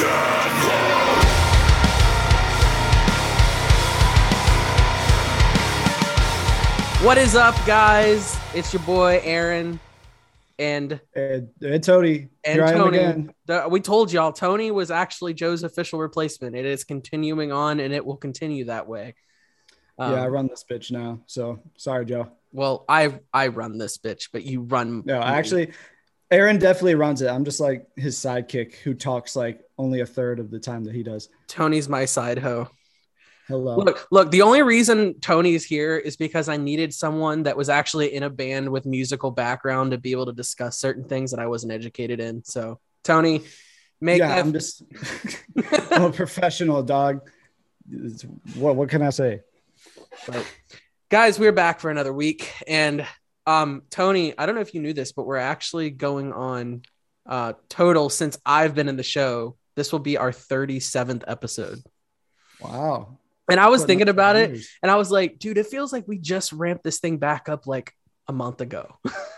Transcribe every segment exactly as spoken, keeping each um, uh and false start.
What is up, guys? It's your boy Aaron and and, and Tony. And Here Tony. I am again. The, we told y'all Tony was actually Joe's official replacement. It is continuing on, and it will continue that way. Um, yeah, I run this bitch now. So sorry, Joe. Well, I I run this bitch, but you run. No, me. actually, Aaron definitely runs it. I'm just like his sidekick who talks like only a third of the time that he does. Tony's my side hoe. Hello. Look, look, the only reason Tony's here is because I needed someone that was actually in a band with musical background to be able to discuss certain things that I wasn't educated in. So, Tony, make yeah, that... I'm just I'm a professional, dog. It's, what what can I say? But, guys, we're back for another week. And um, Tony, I don't know if you knew this, but we're actually going on uh, total since I've been in the show. This will be our thirty-seventh episode. Wow. And I was thinking about it, and I was like, dude, it feels like we just ramped this thing back up like a month ago.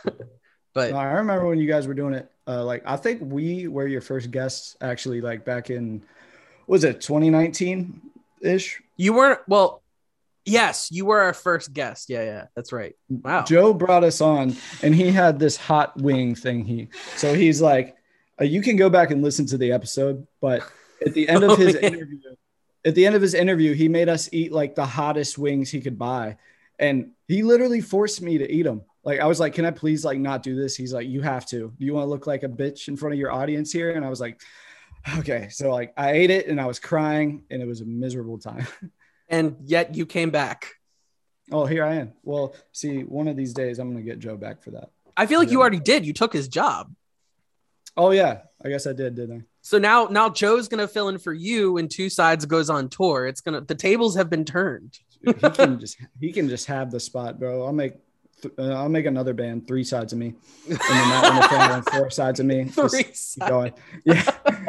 But no, I remember when you guys were doing it. Uh, like, I think we were your first guests actually, like back in, was it twenty nineteen ish? You weren't. Well, yes, you were our first guest. Yeah, yeah, that's right. Wow. Joe brought us on, and he had this hot wing thing. He so he's like, uh, you can go back and listen to the episode, but at the end of oh, his yeah. interview. At the end of his interview, he made us eat like the hottest wings he could buy. And he literally forced me to eat them. Like, I was like, can I please like not do this? He's like, you have to. Do you want to look like a bitch in front of your audience here? And I was like, okay. So like I ate it and I was crying and it was a miserable time. And yet you came back. Oh, here I am. Well, see, one of these days I'm going to get Joe back for that. I feel like Yeah. you already did. You took his job. Oh yeah. I guess I did, didn't I? So now, now Joe's going to fill in for you and Two Sides goes on tour. It's going to, the tables have been turned. he can just, he can just have the spot, bro. I'll make, th- uh, I'll make another band, Three Sides of Me. And then that one, the family, and Four Sides of Me. Three Just keep going. Yeah.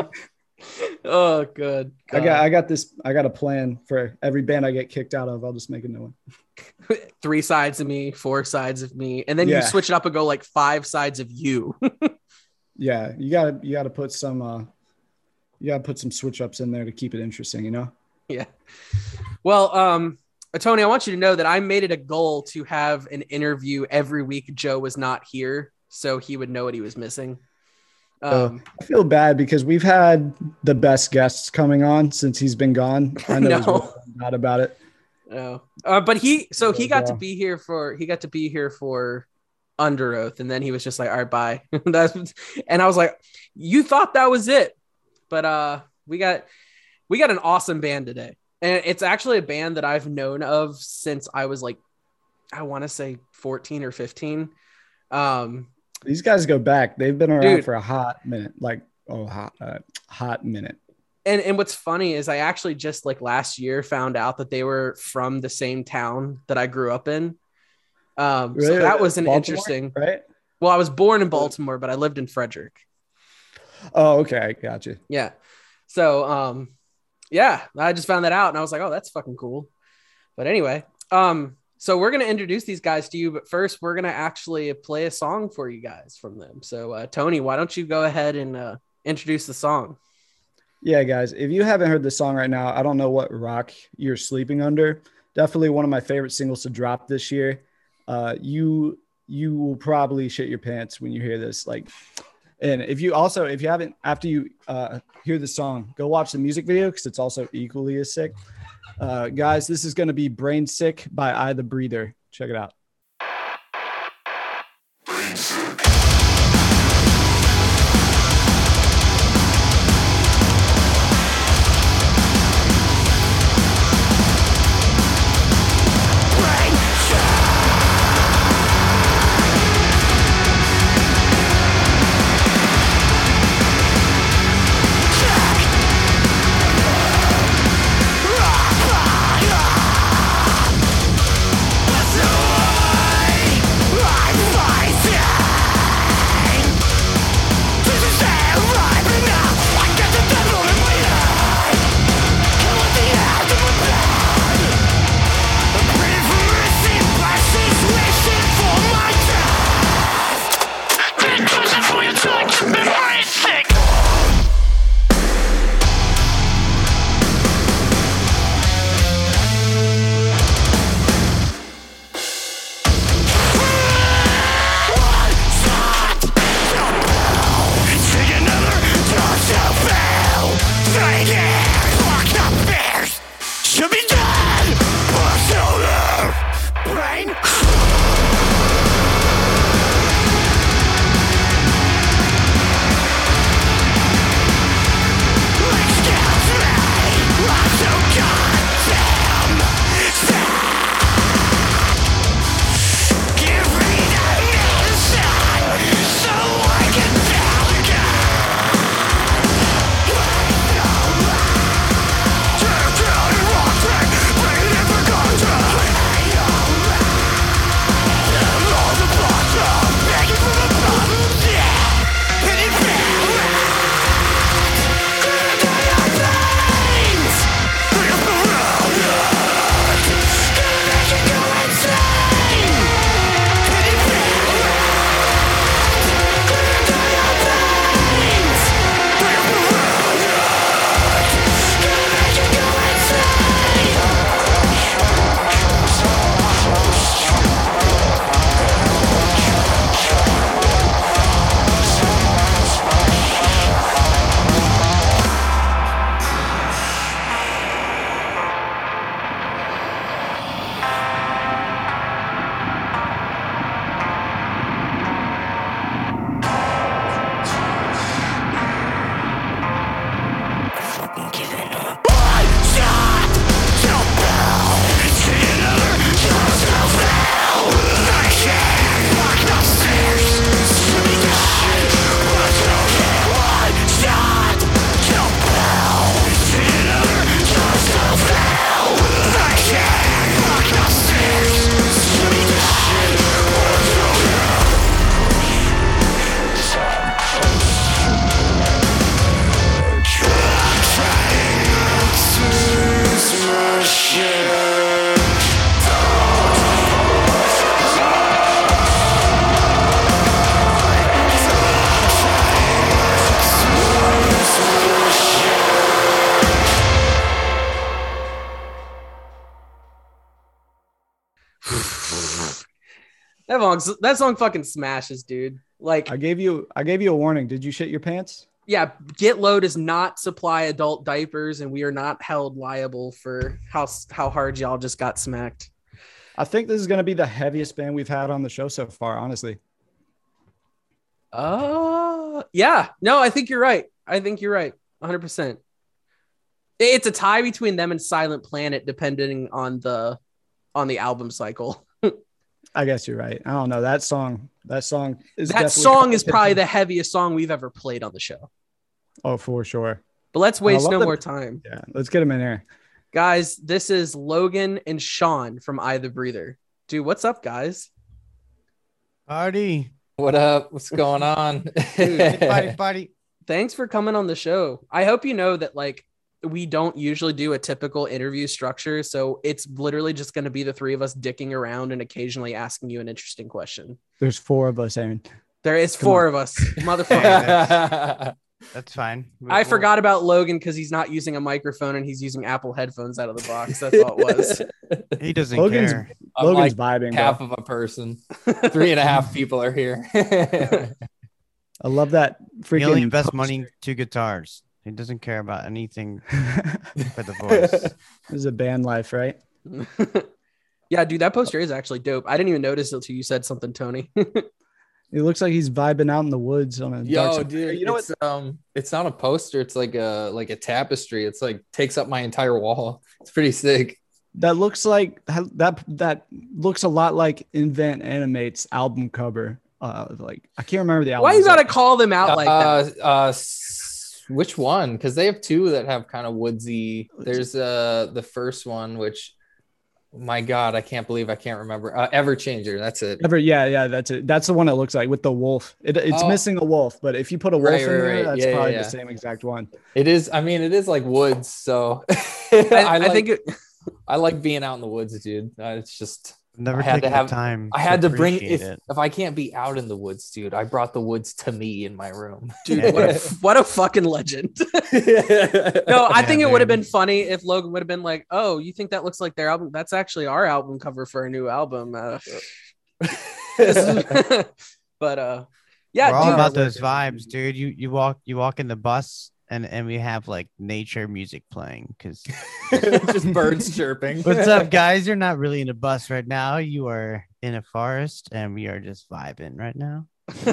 Oh, good. I got, I got this, I got a plan for every band I get kicked out of. I'll just make a new one. Three Sides of Me, Four Sides of Me. And then Yeah. you switch it up and go like Five Sides of You. Yeah. You gotta, you gotta put some, uh, you gotta put some switch ups in there to keep it interesting, you know? Yeah. Well, um, Tony, I want you to know that I made it a goal to have an interview every week Joe was not here, so he would know what he was missing. Um, uh, I feel bad because we've had the best guests coming on since he's been gone. I know No. he's really mad about it. no. Uh, but he, so he got to Yeah. be here for, he got to be here for Under Oath, and then he was just like, all right, bye. That's, and I was like, you thought that was it. But uh, we got we got an awesome band today, and it's actually a band that I've known of since I was like, I want to say fourteen or fifteen. Um, These guys go back. They've been around Dude. for a hot minute, like oh, hot, uh, hot minute. and and what's funny is I actually just like last year found out that they were from the same town that I grew up in. Um, so Really? that was an Baltimore, interesting. right? Well, I was born in Baltimore, but I lived in Frederick. Oh, okay, I got you. Yeah. So, um, yeah, I just found that out and I was like, oh, that's fucking cool. But anyway, um, so we're going to introduce these guys to you, but first we're going to actually play a song for you guys from them. So, uh, Tony, why don't you go ahead and, uh, introduce the song? Yeah, guys, if you haven't heard this song right now, I don't know what rock you're sleeping under. Definitely one of my favorite singles to drop this year. Uh, you, you will probably shit your pants when you hear this. Like, and if you also, if you haven't, after you uh, hear the song, go watch the music video because it's also equally as sick. Uh, guys, this is going to be Brain Sick by I the Breather. Check it out. Brain sick. I song's that song fucking smashes, dude. Like I gave you I gave you a warning. Did you shit your pants? Yeah, Get Low does not supply adult diapers, and we are not held liable for how how hard y'all just got smacked. I think this is going to be the heaviest band we've had on the show so far, honestly. Uh, yeah. No, I think you're right. I think you're right. one hundred percent. It's a tie between them and Silent Planet, depending on the on the album cycle. I guess you're right. I don't know. That song, that song is that song is probably the heaviest song we've ever played on the show. Oh, for sure. But let's waste no the, more time. Yeah, let's get him in here. Guys, this is Logan and Sean from I the Breather. Dude, what's up, guys? Party. What up? What's going on? Dude, party, party. Thanks for coming on the show. I hope you know that, like, we don't usually do a typical interview structure, so it's literally just going to be the three of us dicking around and occasionally asking you an interesting question. There's four of us, Aaron. There is Come four on. of us, motherfucker. That's fine. We- I we'll- forgot about Logan because he's not using a microphone and he's using Apple headphones out of the box. That's all it was. He doesn't Logan's, care. I'm Logan's like vibing. half Bro. of a person. Three and a half people are here. I love that freaking. He only invests poster. money to guitars. He doesn't care about anything for the voice. This is a band life, right? Yeah, dude, that poster is actually dope. I didn't even notice it until you said something, Tony. It looks like he's vibing out in the woods on a dark Yo, side. dude, You know it's, um, it's not a poster. It's like a like a tapestry. It's like takes up my entire wall. It's pretty sick. That looks like that. That looks a lot like Invent Animate's album cover. Uh, like I can't remember the album. Why you gotta call them out like uh, that? uh, s- which one? Because they have two that have kind of woodsy. There's uh the first one, which, my God, I can't believe I can't remember. Uh, Everchanger. That's it. Ever, yeah, yeah, that's it. That's the one it looks like with the wolf. It, it's Oh. missing a wolf, but if you put a wolf Right, in right, there, right. that's Yeah, yeah, probably yeah. the same exact one. It is. I mean, it is like woods. So I, I, I like, think it, I like being out in the woods, dude. Uh, it's just. Never I had taken to have- the time. I had to bring appreciate if it. if I can't be out in the woods, dude. I brought the woods to me in my room, dude, what a, what a fucking legend. No, I Yeah, think it would have man. been funny if Logan would have been like, "Oh, you think that looks like their album? That's actually our album cover for a new album." Uh, but uh, yeah, We're all dude, about those vibes, dude. You you walk you walk in the bus and and we have like nature music playing because just birds chirping. what's up, guys? You're not really in a bus right now. You are in a forest, and we are just vibing right now.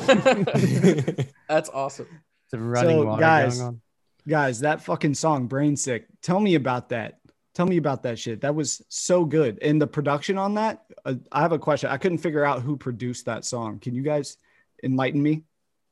that's awesome. The running So, water guys, going on. Guys, that fucking song, Brain Sick. Tell me about that. Tell me about that shit. That was so good. And the production on that, uh, I have a question. I couldn't figure out who produced that song. Can you guys enlighten me?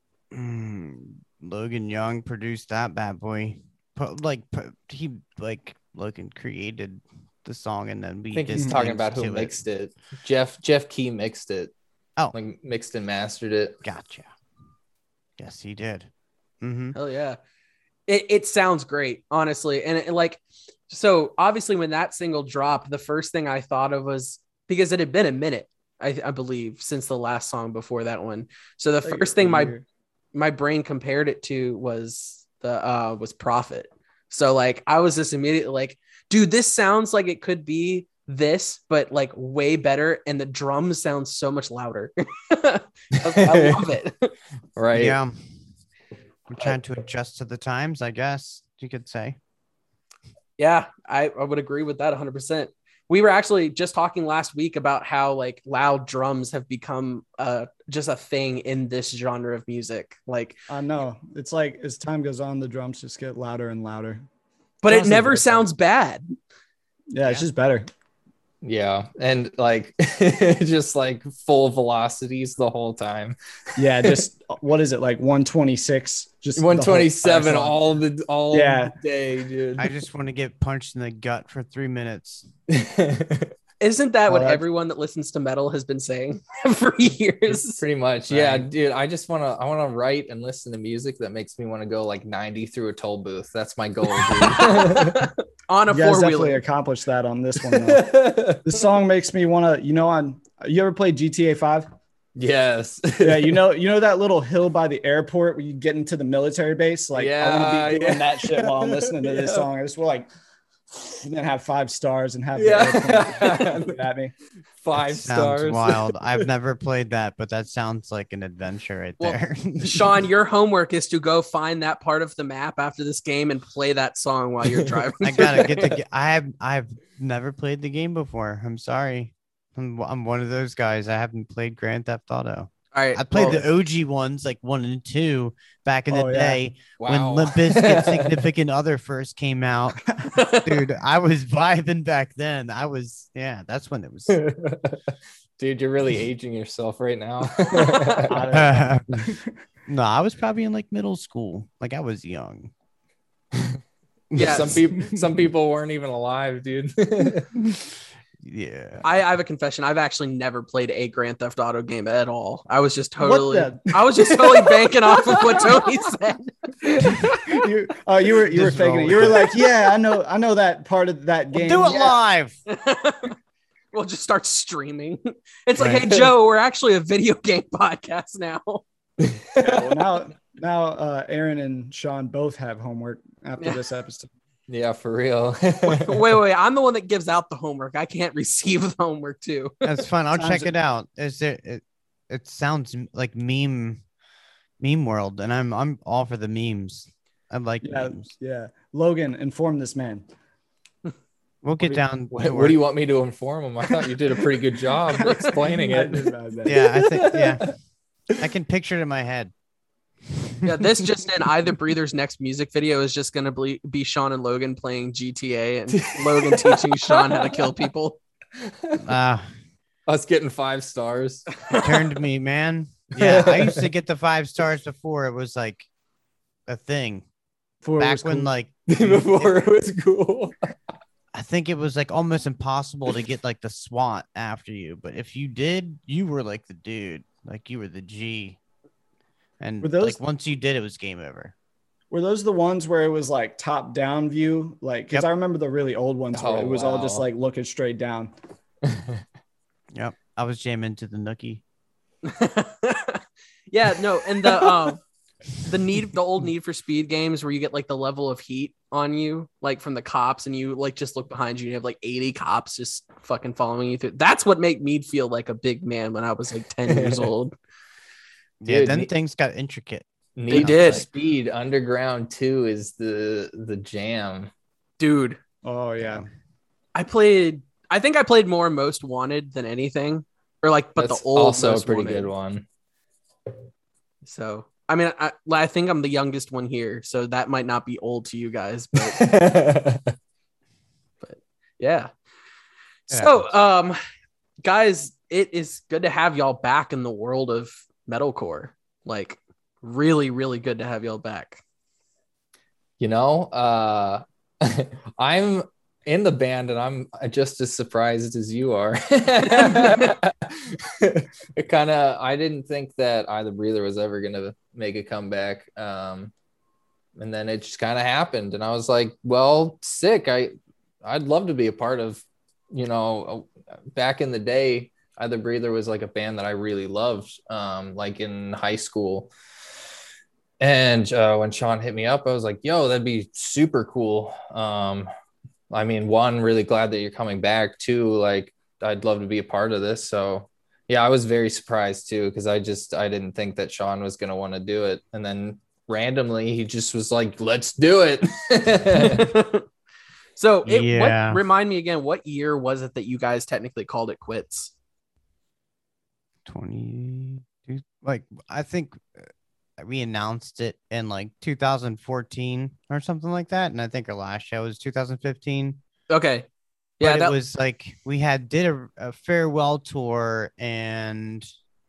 Mm, Logan Young produced that bad boy. Put, like put, he like Logan created the song, and then we I think he's did talking things about who to mixed it. Jeff Jeff Key mixed it. Oh. like mixed and mastered it. Gotcha. Yes, he did. Mm-hmm. Hell yeah. It, it sounds great, honestly. And it, like, so obviously when that single dropped, the first thing I thought of was because it had been a minute, I, I believe, since the last song before that one. So the first thing my, my brain compared it to was the, uh, was Prophet. So like, I was just immediately like, dude, this sounds like it could be this, but like way better. And the drums sound so much louder. I, I love it. Right. Yeah. I'm trying to adjust to the times, I guess you could say. Yeah, I, I would agree with that one hundred percent. We were actually just talking last week about how like loud drums have become uh, just a thing in this genre of music. Like, I know. It's like as time goes on, the drums just get louder and louder. but it Honestly, never that's sounds bad. Yeah, it's just better. Yeah, and like just like full velocities the whole time. Yeah, just what is it like one twenty-six? Just the whole one twenty-seven entire song. all the all Yeah. day, dude. I just want to get punched in the gut for three minutes. Isn't that Oh, what that's- everyone that listens to metal has been saying for years? Pretty much. Yeah, Right. dude. I just want to I want to write and listen to music that makes me want to go like ninety through a toll booth. That's my goal, dude. On a You guys four definitely wheeler. accomplished that on this one. Though. This song makes me want to, you know, on you ever played G T A five? Yes. Yeah, you know, you know that little hill by the airport where you get into the military base. Like, I want to Yeah, be doing yeah. that shit while I'm listening to this Yeah. song. I just feel like and then have five stars and have Yeah. the airplane at me. Five That sounds stars. wild. I've never played that, but that sounds like an adventure right Well, there. Sean, your homework is to go find that part of the map after this game and play that song while you're driving. I gotta get the. ga- I have. I've never played the game before. I'm sorry. I'm, I'm one of those guys. I haven't played Grand Theft Auto. All right. I played well, the O G ones, like one and two, back in the Oh, yeah. day when Wow. Limp Bizkit Significant Other first came out. Dude, I was vibing back then. I was, yeah, that's when it was. Dude, you're really aging yourself right now. No, I was probably in like middle school. Like I was young. Yeah. Some people some people weren't even alive, dude. Yeah. I, I have a confession. I've actually never played a Grand Theft Auto game at all. I was just What totally, the- I was just totally banking off of what Tony said. you, uh, you were you were Just faking roll it. You were with like, yeah, I know, I know that part of that game. Do it Yeah. live. We'll just start streaming. It's like, Right. hey Joe, we're actually a video game podcast now. Yeah, well, now, now, uh, Aaron and Sean both have homework after Yeah. this episode. Yeah, for real. wait, wait, wait. I'm the one that gives out the homework. I can't receive the homework too. That's fun. I'll Sounds- check it out. Is there? It, it sounds like meme, meme world, and I'm I'm all for the memes. I like Yeah, memes. yeah. Logan, inform this man. We'll get down. What, to what do you work. want me to inform him? I thought you did a pretty good job explaining I it. did my best. Yeah, I think. Yeah, I can picture it in my head. Yeah, this just in, Either Breather's next music video is just gonna be, be Sean and Logan playing G T A and Logan teaching Sean how to kill people. Uh, Us getting five stars. turned me, man. Yeah, I used to get the five stars before it was like a thing. Before it Back was when cool. like Before it was cool. I think it was like almost impossible to get like the SWAT after you, but if you did, you were like the dude, like you were the G. And Were those- like once you did, it was game over. Were those the ones where it was like top down view? Like, because Yep. I remember the really old ones where Oh, it was all just wow. like looking straight down. Yep, I was jamming to the nookie. Yeah, no, and the um the need the old Need for Speed games where you get like the level of heat on you, like from the cops, and you like just look behind you and you have like eighty cops just fucking following you through. That's what made me feel like a big man when I was like ten years old. Yeah, Dude, then ne- things got intricate. Need did. for Speed Underground two is the the jam. Dude, Oh yeah. I played I think I played more Most Wanted than anything. Or like but That's the old also Most a pretty Wanted. good one. So I mean I I think I'm the youngest one here, so that might not be old to you guys, but yeah. It So, um, guys, it is good to have y'all back in the world of metalcore. Like, really, really good to have y'all back. You know, uh I'm in the band and I'm just as surprised as you are. It kind of I didn't think that Either Breather was ever gonna make a comeback. Um and then it just kind of happened and I was like, well, sick. I I'd love to be a part of, you know, back in the day, Either Breather was like a band that I really loved, um, like in high school. And uh, when Sean hit me up, I was like, yo, that'd be super cool. Um, I mean, one, really glad that you're coming back. Two, like, I'd love to be a part of this. So, yeah, I was very surprised too, because I just, I didn't think that Sean was going to want to do it. And then randomly, he just was like, let's do it. So, it, Yeah. what remind me again, what year was it that you guys technically called it quits? twenty like I think uh, we announced it in like two thousand fourteen or something like that, and I think our last show was two thousand fifteen. Okay. Yeah, Yeah, it that was like we had did a, a farewell tour, and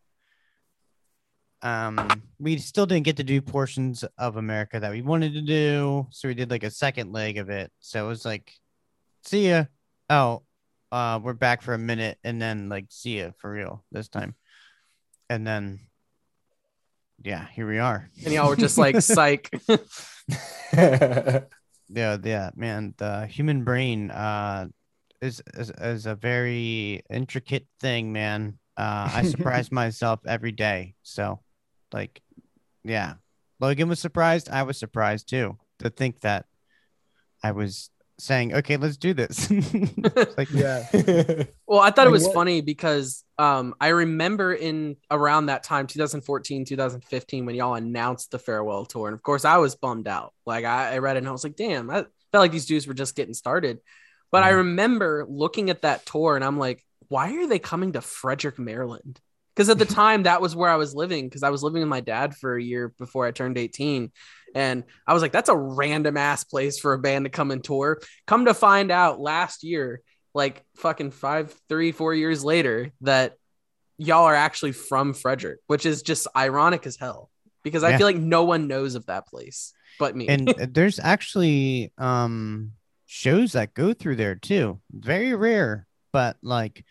um we still didn't get to do portions of America that we wanted to do, so we did like a second leg of it. So it was like, see ya. Oh, uh, we're back for a minute, and then like see ya for real this time, and then yeah, here we are. and y'all were just like psych. Yeah, yeah, man. The human brain uh is is, is a very intricate thing, man. Uh, I surprise myself every day. So, like, yeah, Logan was surprised. I was surprised too to think that I was saying, okay, let's do this. It's like, Yeah. Well, I thought it Like was what- funny because um, I remember in around that time, twenty fourteen, twenty fifteen, when y'all announced the farewell tour. And of course, I was bummed out. Like I, I read it and I was like, damn, I felt like these dudes were just getting started. But I Yeah. remember looking at that tour and I'm like, why are they coming to Frederick, Maryland? Because at the time, that was where I was living because I was living with my dad for a year before I turned eighteen. And I was like, that's a random ass place for a band to come and tour. Come to find out last year, like fucking five, three, four years later, that y'all are actually from Frederick, which is just ironic as hell because I Yeah. feel like no one knows of that place but me. and there's actually um shows that go through there too. Very rare, but like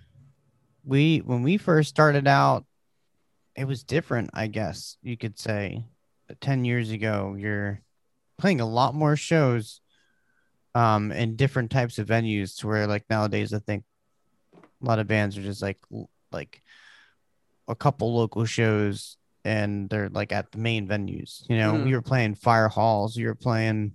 we when we first started out, it was different, I guess you could say. ten years ago, you're playing a lot more shows um in different types of venues to where like nowadays I think a lot of bands are just like l- like a couple local shows and they're like at the main venues. You know, Mhm. we were playing fire halls, we were playing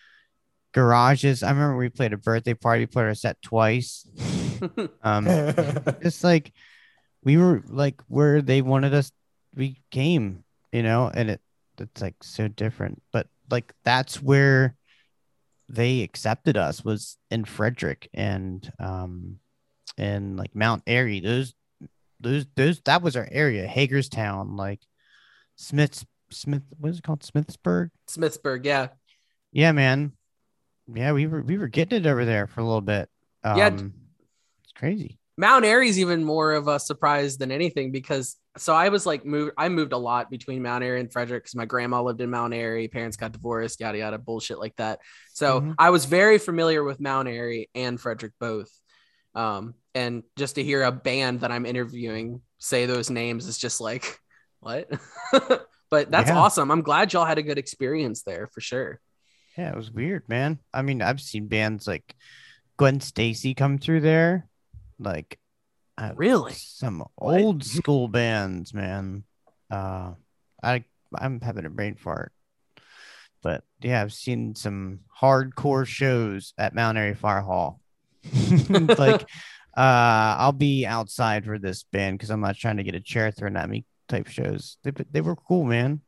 garages. I remember we played a birthday party, played our set twice. Um, it's like we were like where they wanted us, we came, you know, and it it's like so different. But like that's where they accepted us was in Frederick and um and like Mount Airy. Those those those that was our area. Hagerstown, like Smith's Smith, what is it called? Smithsburg? Smithsburg, yeah. Yeah, man. Yeah, we were we were getting it over there for a little bit. Um Yeah. it's crazy. Mount Airy's even more of a surprise than anything because so I was like moved I moved a lot between Mount Airy and Frederick because my grandma lived in Mount Airy, parents got divorced, yada yada bullshit like that. So Mhm. I was very familiar with Mount Airy and Frederick both. Um, and just to hear a band that I'm interviewing say those names is just like, what? But that's Yeah. awesome. I'm glad y'all had a good experience there for sure. Yeah, it was weird, man. I mean, I've seen bands like Gwen Stacy come through there. Like uh, Really? some What? old school bands, man. Uh I I'm having a brain fart. But yeah, I've seen some hardcore shows at Mount Airy Fire Hall. Like uh I'll be outside for this band because I'm not trying to get a chair thrown at me type shows. They they were cool, man.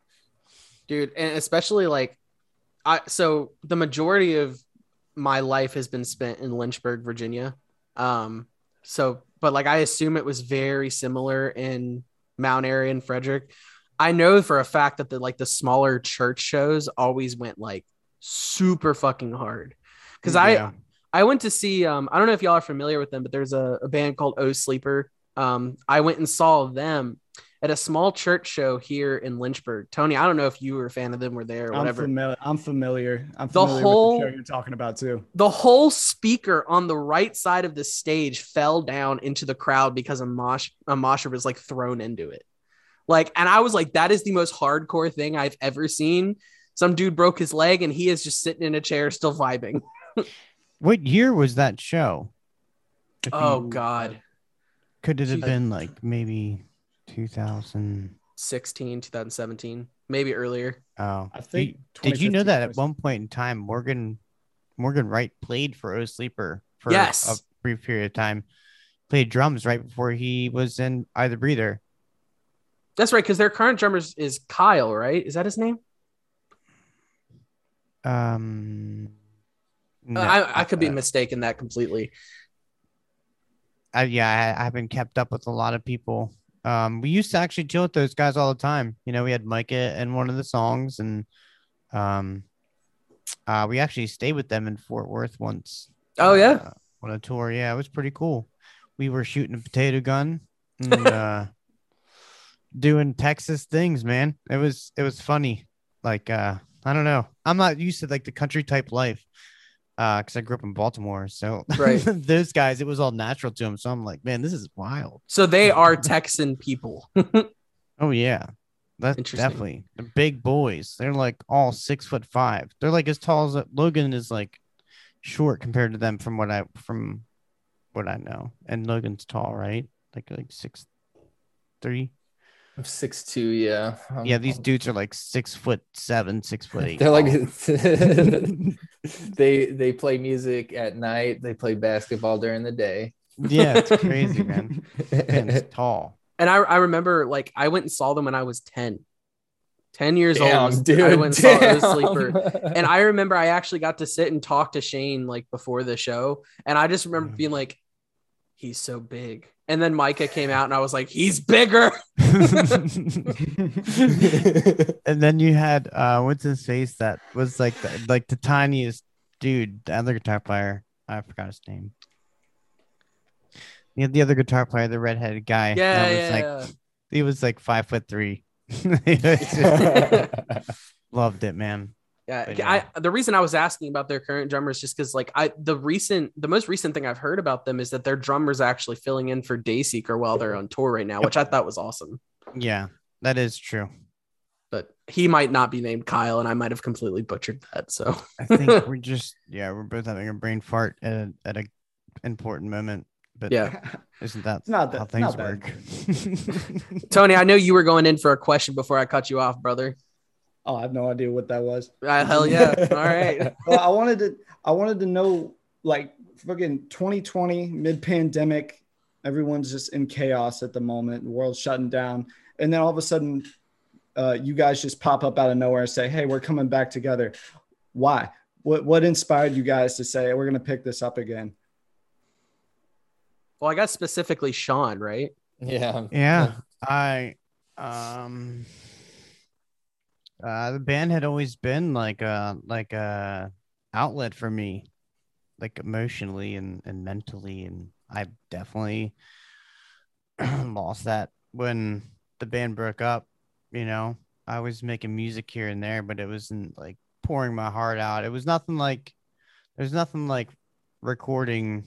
Dude, and especially like I so the majority of my life has been spent in Lynchburg, Virginia. Um, so but like I assume it was very similar in Mount Airy and Frederick. I know for a fact that the like the smaller church shows always went like super fucking hard. Because Yeah. I I went to see um I don't know if y'all are familiar with them, but there's a, a band called O Sleeper. Um, I went and saw them at a small church show here in Lynchburg. Tony, I don't know if you were a fan of them or there or I'm whatever. familiar. I'm familiar. I'm The familiar whole- with the show you're talking about too. The whole speaker on the right side of the stage fell down into the crowd because a mosh a mosher was like thrown into it. Like, and I was like, that is the most hardcore thing I've ever seen. Some dude broke his leg and he is just sitting in a chair still vibing. What year was that show? If Oh you- God. Could it have Jeez. been like maybe two thousand? sixteen, twenty seventeen, maybe earlier. Oh, I think. You- did you know that at twenty one point in time, Morgan Morgan Wright played for O Sleeper for Yes. a brief period of time? Played drums right before he was in Either Breather. That's right, because their current drummer is- is Kyle, right? Is that his name? Um, no, I, I could be uh, mistaken that completely. I, yeah, I, I haven't kept up with a lot of people. Um, we used to actually chill with those guys all the time. You know, we had Micah in one of the songs, and um, uh, we actually stayed with them in Fort Worth once. Oh, yeah? uh, on a tour. Yeah, it was pretty cool. We were shooting a potato gun and uh, doing Texas things, man. It was it was funny. Like uh, I don't know. I'm not used to like the country type life. Uh, because I grew up in Baltimore, so Right. those guys, it was all natural to them. So I'm like, man, this is wild. So they are Texan people. Oh yeah, that's Interesting. definitely the big boys. They're like all six foot five. They're like as tall as Logan is like short compared to them from what I from what I know. And Logan's tall, right? Like like six three. I'm six two, yeah. I'm- Yeah, these dudes are like six foot seven, six foot eight. They're like tall. they they play music at night. They play basketball during the day. Yeah, it's crazy, man. Man's tall. And I, I remember like I went and saw them when I was ten. ten years Damn, old. dude, I went and saw damn. the Sleeper. And I remember I actually got to sit and talk to Shane like before the show. And I just remember being like, he's so big. And then Micah came out and I was like, he's bigger. And then you had uh what's his face that was like the, like the tiniest dude, the other guitar player. I forgot his name. You had the other guitar player, the redheaded guy. Yeah, that was yeah, like yeah. he was like five foot three. Loved it, man. Yeah, But yeah. I the reason I was asking about their current drummer is just because like I the recent the most recent thing I've heard about them is that their drummer's actually filling in for Dayseeker while they're on tour right now, which I thought was awesome. Yeah, that is true. But he might not be named Kyle, and I might have completely butchered that. So I think we're just yeah, we're both having a brain fart at a, at a important moment. But yeah, isn't that It's not that- how things not bad. work? Tony, I know you were going in for a question before I cut you off, brother. Oh, I have no idea what that was. Uh, hell yeah! All right. Well, I wanted to I wanted to know, like, fucking twenty twenty, mid-pandemic, everyone's just in chaos at the moment, the world's shutting down, and then all of a sudden uh, you guys just pop up out of nowhere and say, hey, we're coming back together. Why? What what inspired you guys to say we're gonna pick this up again? Well, I got specifically Sean, right? Yeah. Yeah, I um uh the band had always been like a like a outlet for me, like emotionally and, and mentally, and I definitely lost that when the band broke up. You know, I was making music here and there, but it wasn't like pouring my heart out. It was nothing like there's nothing like recording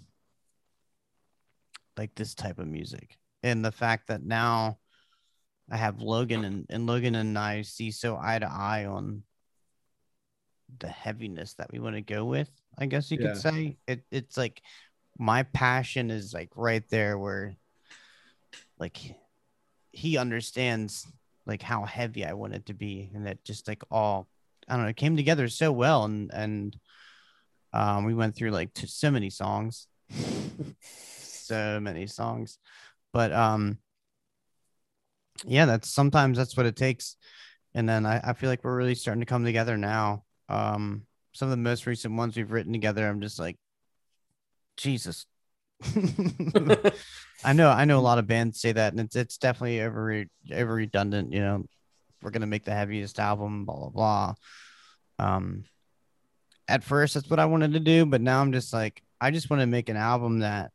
like this type of music. And the fact that now I have Logan and, and Logan and I see so eye to eye on the heaviness that we want to go with, I guess you Yeah. could say. It it's like my passion is like right there where like he understands like how heavy I want it to be, and that just like all I don't know, it came together so well, and and um we went through like t- so many songs. So many songs, but um yeah, that's sometimes that's what it takes. And then I, I feel like we're really starting to come together now. Um some of the most recent ones we've written together, I'm just like, Jesus. I know I know a lot of bands say that, and it's it's definitely over over redundant, you know, we're gonna make the heaviest album, blah blah blah. Um at first that's what I wanted to do, but now I'm just like, I just want to make an album that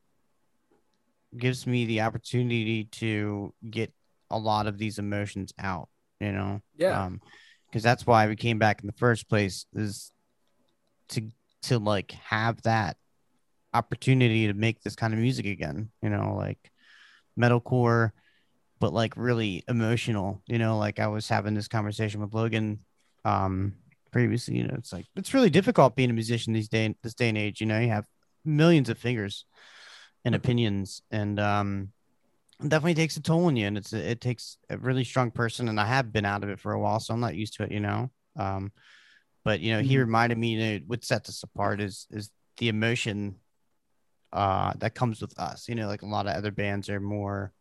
gives me the opportunity to get a lot of these emotions out, you know? Yeah. Um, because that's why we came back in the first place, is to to like have that opportunity to make this kind of music again, you know, like metalcore, but like really emotional, you know, like I was having this conversation with Logan um previously, you know, it's like it's really difficult being a musician these day this day and age, you know, you have millions of fingers and opinions, and um it definitely takes a toll on you, and it's it takes a really strong person, and I have been out of it for a while, so I'm not used to it, you know. Um but you know, he reminded me that what sets us apart is is the emotion uh that comes with us, you know, like a lot of other bands are more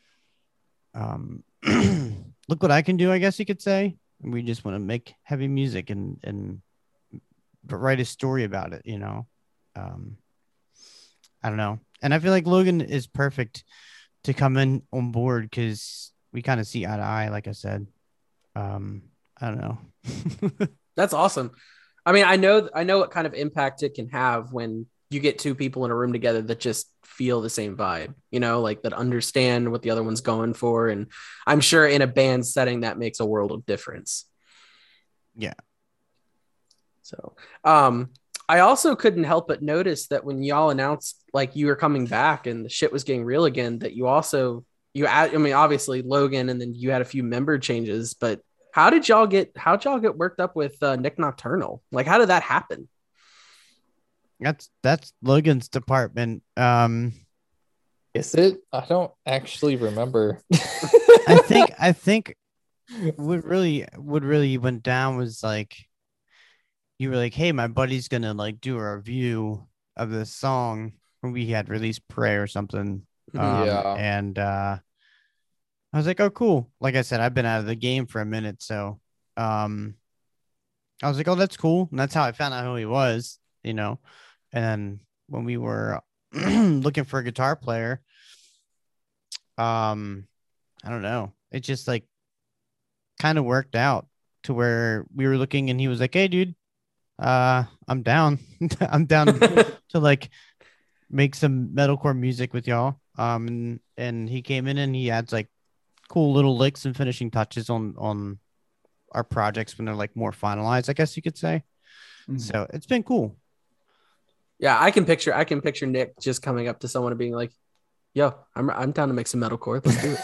um look what I can do, I guess you could say. We just want to make heavy music and and but write a story about it, you know. um I don't know. And I feel like Logan is perfect to come in on board because we kind of see eye to eye, like I said. Um, I don't know. That's awesome. I mean, I know I know what kind of impact it can have when you get two people in a room together that just feel the same vibe, you know, like that understand what the other one's going for. And I'm sure in a band setting that makes a world of difference. Yeah. So, um, I also couldn't help but notice that when y'all announced like you were coming back and the shit was getting real again, that you also you add, I mean, obviously Logan, and then you had a few member changes, but how did y'all get, how'd y'all get worked up with uh, Nick Nocturnal? Like, how did that happen? That's, that's Logan's department. Um, Is it? I don't actually remember. I think I think what really what really went down was like you were like, hey, my buddy's gonna like do a review of this song when we had released Pray or something. Mhm. Um, Yeah. and uh I was like, oh cool. Like I said, I've been out of the game for a minute, so um I was like, oh, that's cool. And that's how I found out who he was, you know. And then when we were looking for a guitar player, um, I don't know. It just like kind of worked out to where we were looking and he was like, hey, dude, uh, I'm down. I'm down to like make some metalcore music with y'all. Um, and, and he came in and he adds like cool little licks and finishing touches on on our projects when they're like more finalized, I guess you could say. Mhm. So it's been cool. Yeah, I can picture I can picture Nick just coming up to someone and being like, "Yo, I'm I'm down to make some metalcore. Let's do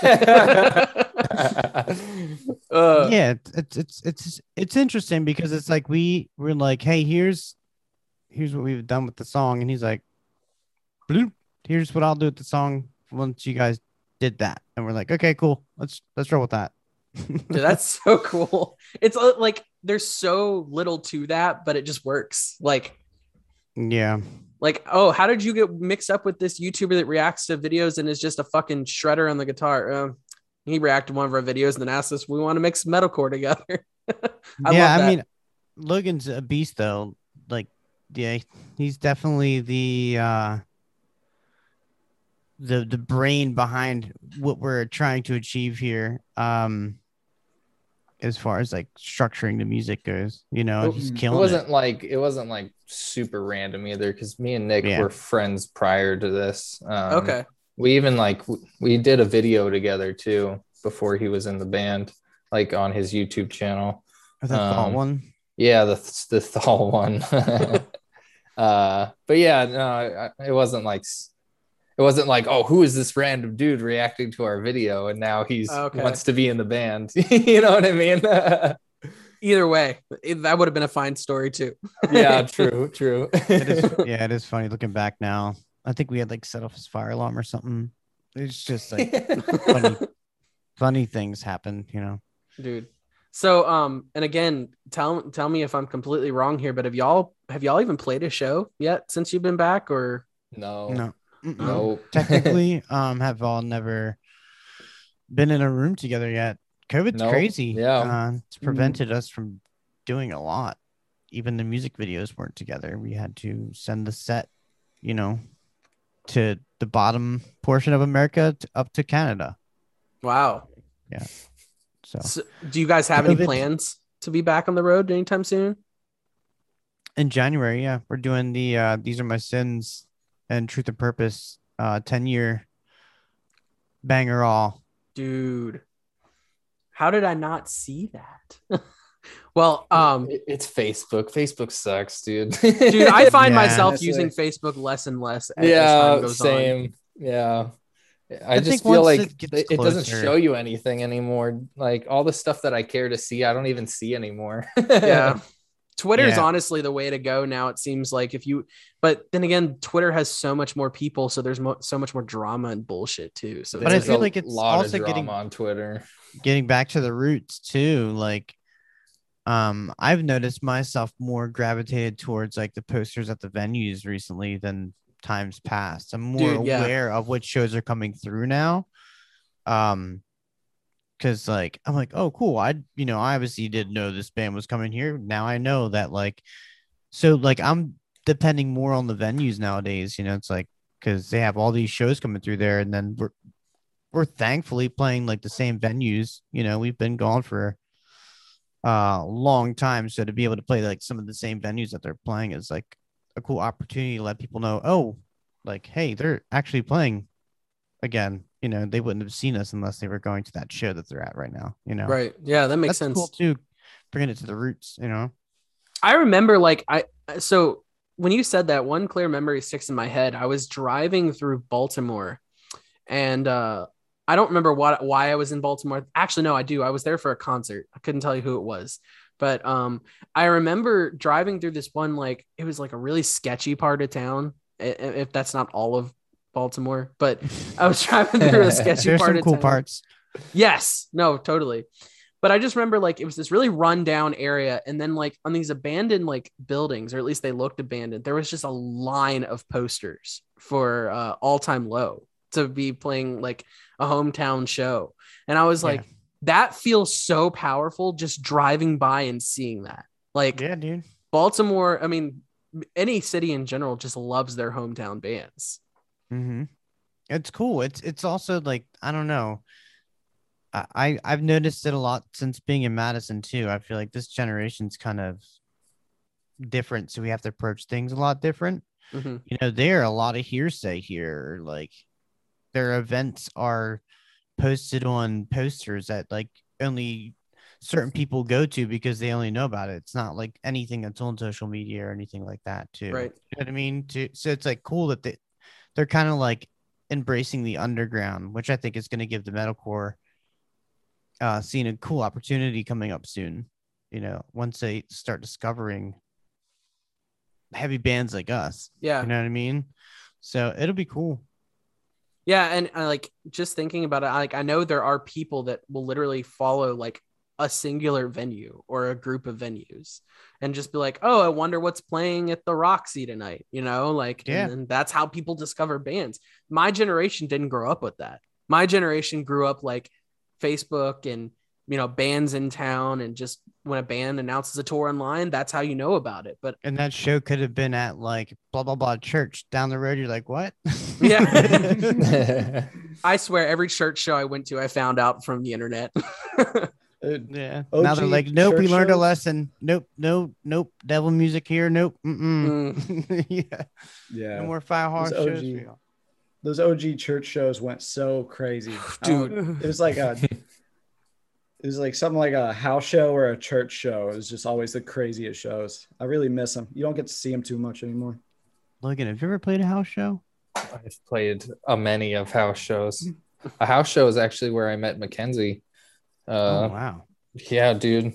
it." uh, Yeah, it's it's it's it's interesting because it's like we we're like, hey, here's here's what we've done with the song, and he's like, bloop, here's what I'll do with the song once you guys did that, and we're like, okay, cool, let's let's roll with that. dude, that's so cool. It's uh, like there's so little to that, but it just works. Like, Yeah, like, oh, how did you get mixed up with this YouTuber that reacts to videos and is just a fucking shredder on the guitar? Um, he reacted to one of our videos and then asked us, we want to mix metalcore together. I yeah. love that. I mean, Logan's a beast though. Like, yeah, he's definitely the uh the the brain behind what we're trying to achieve here. Um, as far as like structuring the music goes, you know, It- he's it It killing wasn't it. like it wasn't like super random either because me and Nick Yeah. were friends prior to this. Um, Okay. We even like w- we did a video together too before he was in the band, like on his YouTube channel. The thought Um, one. Yeah, the the Thal one. uh, but yeah, no, I- it wasn't like s- it wasn't like, oh, who is this random dude reacting to our video and now he's Okay. wants to be in the band. You know what I mean? Either way, it- that would have been a fine story too. Yeah, true, true. It is, yeah, it is funny looking back now. I think we had like set off his fire alarm or something. It's just like funny, funny things happen, you know. Dude. So, um, and again, tell tell me if I'm completely wrong here, but have y'all have y'all even played a show yet since you've been back? Or No, No, Mm-mm. no. Technically, um, have all never been in a room together yet. COVID's Nope. crazy. Yeah. Uh, it's prevented us from doing a lot. Even the music videos weren't together. We had to send the set, you know, to the bottom portion of America to, up to Canada. wow. So So, do you guys have any COVID. plans to be back on the road anytime soon? in January, yeah, we're doing the uh, These Are My Sins and Truth and Purpose uh, ten year banger all. Dude, how did I not see that? Well, um, It- it's Facebook. Facebook sucks, dude. dude, I find Yeah. myself Honestly. using Facebook less and less as, as yeah, time goes on. same. Yeah. I, I just think feel once like it gets it, it doesn't closer- show you anything anymore. Like all the stuff that I care to see, I don't even see anymore. Yeah. Twitter is Yeah. honestly the way to go now. It seems like if you, but then again, Twitter has so much more people, so there's mo- so much more drama and bullshit too. So But I it's There's feel a like it's lot also of drama getting- on Twitter. Getting back to the roots too, like um I've noticed myself more gravitated towards like the posters at the venues recently than times past. I'm more Dude, yeah. aware of what shows are coming through now. Um because like I'm like, oh cool. I you know, I obviously didn't know this band was coming here. Now I know that like so like I'm depending more on the venues nowadays, you know, it's like because they have all these shows coming through there, and then we're we're thankfully playing like the same venues. You know, we've been gone for a long time, so to be able to play like some of the same venues that they're playing is like a cool opportunity to let people know, oh, like hey, they're actually playing again. You know, they wouldn't have seen us unless they were going to that show that they're at right now. You know, right. Yeah, that makes that's sense. cool too. Bringing it to the roots, you know. I remember like I so when you said that, one clear memory sticks in my head. I was driving through Baltimore, and uh I don't remember what why I was in Baltimore. Actually, no, I do. I was there for a concert. I couldn't tell you who it was, but um I remember driving through this one, like it was like a really sketchy part of town. i- If that's not all of Baltimore, but I was driving through a sketchy There's part some of cool town. parts. Yes, no, totally. But I just remember like it was this really rundown area, and then like on these abandoned like buildings, or at least they looked abandoned, there was just a line of posters for uh, All Time Low to be playing like a hometown show, and I was like, Yeah. that feels so powerful just driving by and seeing that. Like Yeah, dude. Baltimore, I mean, any city in general just loves their hometown bands. Mm-hmm. It's cool. It's it's also like, I don't know. I, I I've noticed it a lot since being in Madison too. I feel like this generation's kind of different, so we have to approach things a lot different. Mm-hmm. You know, there are a lot of hearsay here. Like their events are posted on posters that like only certain people go to because they only know about it. It's not like anything that's on social media or anything like that too. Right. You know what I mean? To, so it's like cool that they, they're kind of like embracing the underground, which I think is going to give the metalcore uh, scene a cool opportunity coming up soon. You know, once they start discovering heavy bands like us. Yeah. You know what I mean? So it'll be cool. Yeah, and uh, like just thinking about it, like I know there are people that will literally follow like a singular venue or a group of venues and just be like, oh, I wonder what's playing at the Roxy tonight, you know, like, Yeah. and, and that's how people discover bands. My generation didn't grow up with that. My generation grew up like Facebook and, you know, bands in town, and just when a band announces a tour online, that's how you know about it. But And that show could have been at like blah, blah, blah church down the road. You're like, what? yeah, I swear every church show I went to, I found out from the internet. Dude, Yeah. O G Now they're like, nope, we church learned a shows? lesson. Nope, no, nope. Devil music here. Nope. Mm-mm. Mm. yeah. yeah. No more fire horse Those shows. O G for y'all. Those O G church shows went so crazy. I don't- Dude. It was like a it was like something like a house show or a church show. It was just always the craziest shows. I really miss them. You don't get to see them too much anymore. Logan, have you ever played a house show? I've played a many of house shows. A house show is actually where I met Mackenzie. oh, Uh, wow. yeah, dude.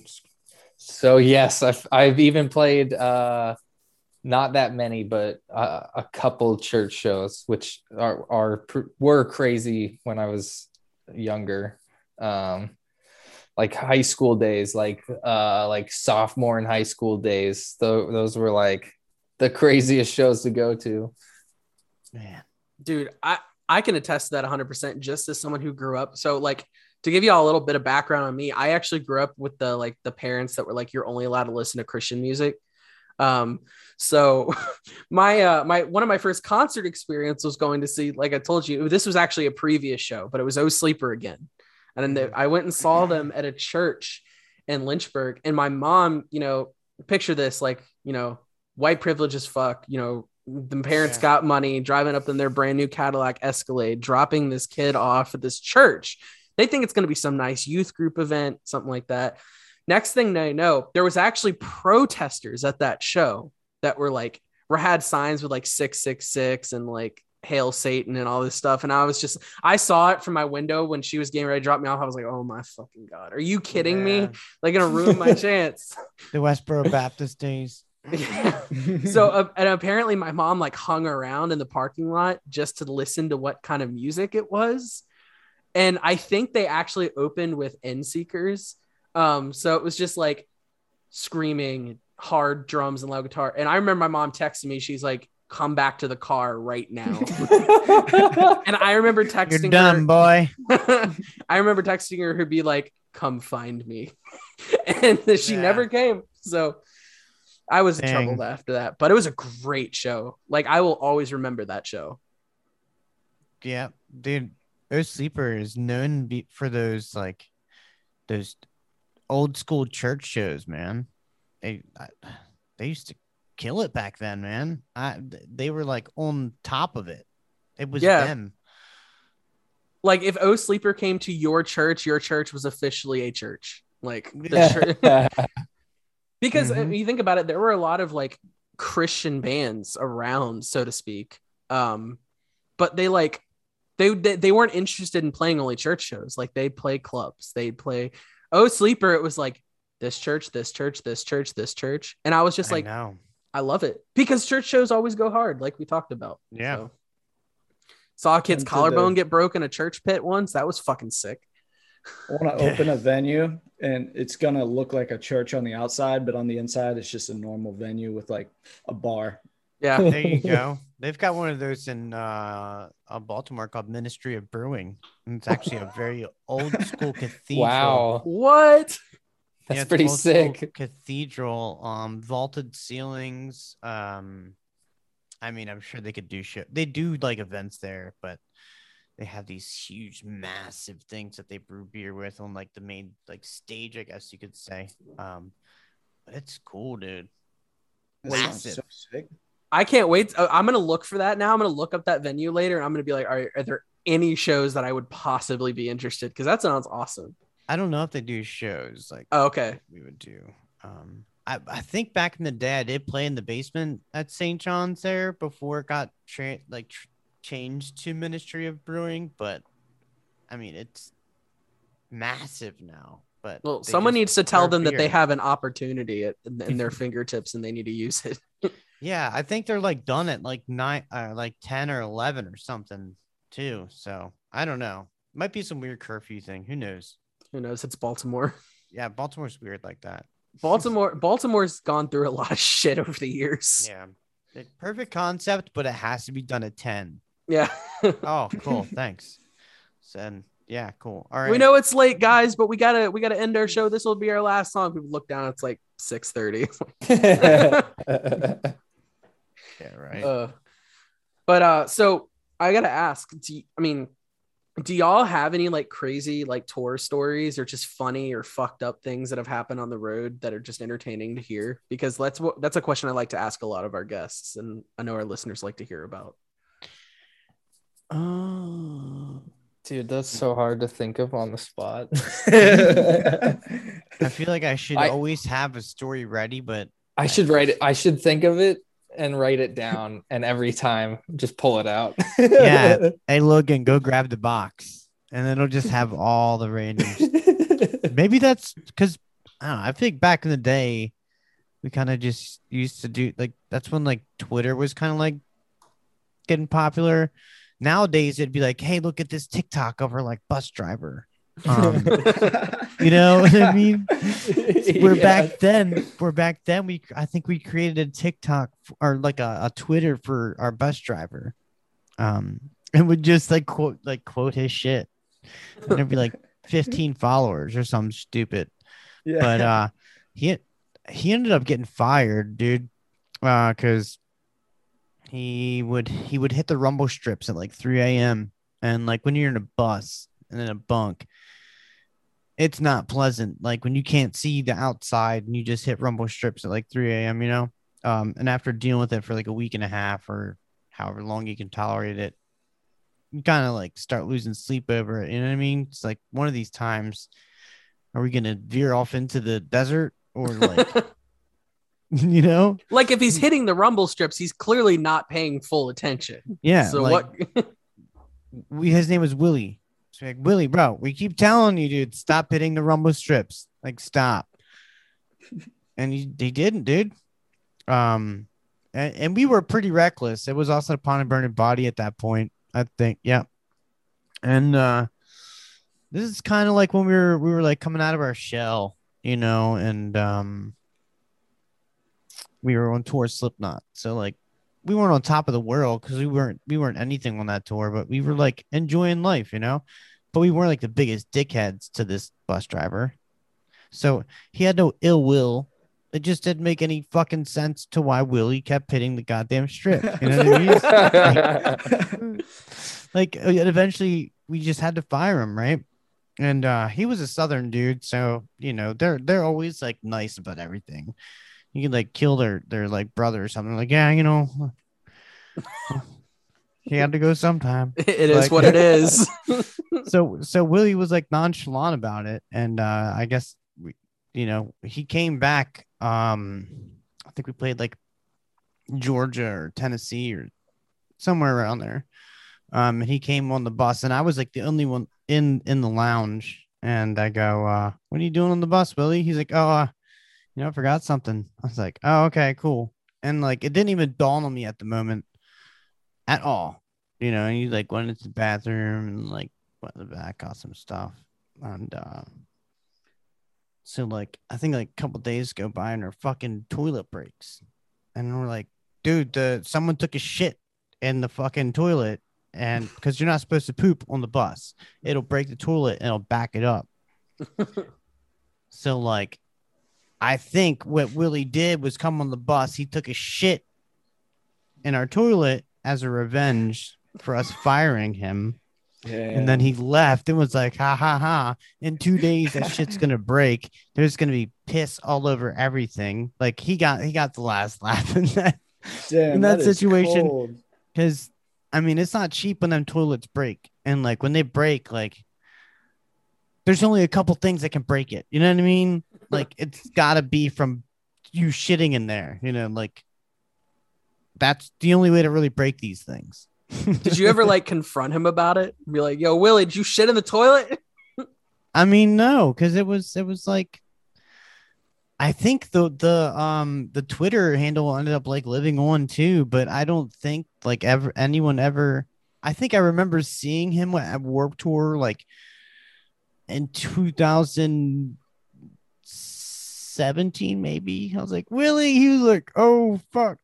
So yes, I've I've even played uh, not that many, but uh, a couple church shows, which are are pr- were crazy when I was younger. Um, like high school days, like uh, like sophomore in high school days. Th- those were like the craziest shows to go to. Man. Dude, I, I can attest to that one hundred percent just as someone who grew up. So like to give you all a little bit of background on me, I actually grew up with the like the parents that were like, you're only allowed to listen to Christian music. Um, so my uh my one of my first concert experience was going to see, like I told you, this was actually a previous show, but it was Oh Sleeper Again. And then they, I went and saw them at a church in Lynchburg. And my mom, you know, picture this, like, you know, white privilege as fuck, you know, the parents Yeah. got money, driving up in their brand new Cadillac Escalade, dropping this kid off at this church. They think it's going to be some nice youth group event, something like that. Next thing they know, there was actually protesters at that show that were like, were had signs with like six six six and like Hail Satan and all this stuff. And I was just, I saw it from my window when she was getting ready to drop me off. I was like, oh my fucking God, are you kidding me? Man. Like, gonna ruin my chance. The Westboro Baptist days. Yeah. So uh, and apparently my mom like hung around in the parking lot just to listen to what kind of music it was. And I think they actually opened with N-Seekers. Um, so it was just like screaming, hard drums and loud guitar. And I remember my mom texting me, she's like, come back to the car right now. And I remember You're texting done, her. boy. I remember texting her who'd be like, come find me. And she Yeah. never came. So I was in Dang. trouble after that, but it was a great show. Like I will always remember that show. Yeah, dude. O Sleeper is known be- for those like those old school church shows, man. They I, they used to kill it back then, man. I they were like on top of it. It was Yeah. them. Like if O Sleeper came to your church, your church was officially a church. Like the church. Because Mhm. if you think about it, there were a lot of like Christian bands around, so to speak. Um, but they like they, they they weren't interested in playing only church shows. Like they play clubs, they'd play Oh Sleeper. It was like this church, this church, this church, this church, and I was just I like, know. I love it because church shows always go hard, like we talked about. Yeah. So, Saw a kid's Into collarbone the- get broken in a church pit once. That was fucking sick. I want to open a venue and it's going to look like a church on the outside, but on the inside, it's just a normal venue with like a bar. Yeah. There you go. They've got one of those in uh, uh, Baltimore called Ministry of Brewing. And it's actually a very old school cathedral. Wow, What? that's Yeah, it's pretty old school sick. Cathedral, um, vaulted ceilings. Um, I mean, I'm sure they could do shit. They do like events there, but they have these huge, massive things that they brew beer with on like the main like stage, I guess you could say. Um, but it's cool, dude. That sounds Massive. so sick. I can't wait. Uh, I'm gonna look for that now. I'm gonna look up that venue later. And I'm gonna be like, are, are there any shows that I would possibly be interested? Because that sounds awesome. I don't know if they do shows like Oh, okay. we would do. Um, I, I think back in the day, I did play in the basement at Saint John's there before it got tra- like tr- changed to Ministry of Brewing. But I mean, it's massive now. But Well, they someone just needs to tell serve them that they beer. have an opportunity at, in, in their fingertips and they need to use it. Yeah, I think they're like done at like nine, uh, like ten or eleven or something too. So I don't know. Might be some weird curfew thing. Who knows? Who knows? It's Baltimore. Yeah, Baltimore's weird like that. Baltimore. Baltimore's gone through a lot of shit over the years. Yeah, the perfect concept, but it has to be done at ten. Yeah. Oh, cool. Thanks. So, yeah, cool. All right. We know it's late, guys, but we gotta we gotta end our show. This will be our last song. People look down. It's like six thirty. Yeah, right. Uh, but uh, so I gotta ask. Do you, I mean, do y'all have any like crazy like tour stories or just funny or fucked up things that have happened on the road that are just entertaining to hear? Because that's what that's a question I like to ask a lot of our guests, and I know our listeners like to hear about. Oh, Dude, that's so hard to think of on the spot. I feel like I should I- always have a story ready, but I should write it. I should think of it and write it down, and every time just pull it out. Yeah. Hey, Logan, go grab the box, and it'll just have all the randoms. Maybe that's because I don't know. I think back in the day, we kind of just used to do like that's when like Twitter was kind of like getting popular. Nowadays, it'd be like, hey, look at this TikTok of our like bus driver. Um, you know what I mean? We're Yeah. back then. We're back then. We I think we created a TikTok f- or like a, a Twitter for our bus driver. Um, and would just like quote like quote his shit. And there'd be like fifteen followers or something stupid. Yeah. But uh he he ended up getting fired, dude. Uh, because he would he would hit the rumble strips at like three a.m. and like when you're in a bus and in a bunk, it's not pleasant. Like when you can't see the outside and you just hit rumble strips at like three a.m., you know? Um, and after dealing with it for like a week and a half or however long you can tolerate it, you kind of like start losing sleep over it. You know what I mean? It's like one of these times, are we going to veer off into the desert or like, you know? Like if he's hitting the rumble strips, he's clearly not paying full attention. Yeah. So like, what? we, his name was Willie. So like, Willie, bro, we keep telling you, dude, stop hitting the rumble strips. Like, stop. And he, he didn't, dude. Um, and, and we were pretty reckless. It was also upon a burning body at that point, I think. Yeah. And uh, this is kind of like when we were we were like coming out of our shell, you know, and um, we were on tour Slipknot. So like we weren't on top of the world because we weren't we weren't anything on that tour, but we were like enjoying life, you know. But we weren't like the biggest dickheads to this bus driver. So he had no ill will. It just didn't make any fucking sense to why Willie kept hitting the goddamn strip. You know what I mean? Like, and eventually we just had to fire him, right? And uh, he was a Southern dude, so you know they're they're always like nice about everything. You can like kill their their like brother or something. Like, yeah, you know, he had to go sometime. It is Like- what it is. So so Willie was like nonchalant about it, and uh, I guess we, you know, he came back. Um, I think we played like Georgia or Tennessee or somewhere around there. Um, and he came on the bus, and I was like the only one in in the lounge. And I go, uh, "What are you doing on the bus, Willie?" He's like, "Oh, uh, you know, I forgot something." I was like, "Oh, okay, cool." And like, it didn't even dawn on me at the moment at all you know, and he like went into the bathroom and like went in the back, got some stuff. And uh so like I think like a couple days go by and her fucking toilet breaks. And we're like, dude, the someone took a shit in the fucking toilet, and because you're not supposed to poop on the bus, it'll break the toilet and it'll back it up. So like I think what Willie did was come on the bus, he took a shit in our toilet as a revenge for us firing him. Yeah. And then he left and was like, ha ha ha. In two days, that shit's gonna break. There's gonna be piss all over everything. Like he got he got the last laugh in that, Damn, in that, that situation. Because I mean, it's not cheap when them toilets break. And like when they break, like there's only a couple things that can break it. You know what I mean? Like it's gotta be from you shitting in there, you know, like that's the only way to really break these things. Did you ever like confront him about it? Be like, yo, Willie, did you shit in the toilet? I mean, no, because it was it was like I think the the um the Twitter handle ended up like living on too, but I don't think like ever anyone ever I think I remember seeing him at Warped Tour like in two thousand seventeen maybe. I was like, Willie, he was like, oh fuck.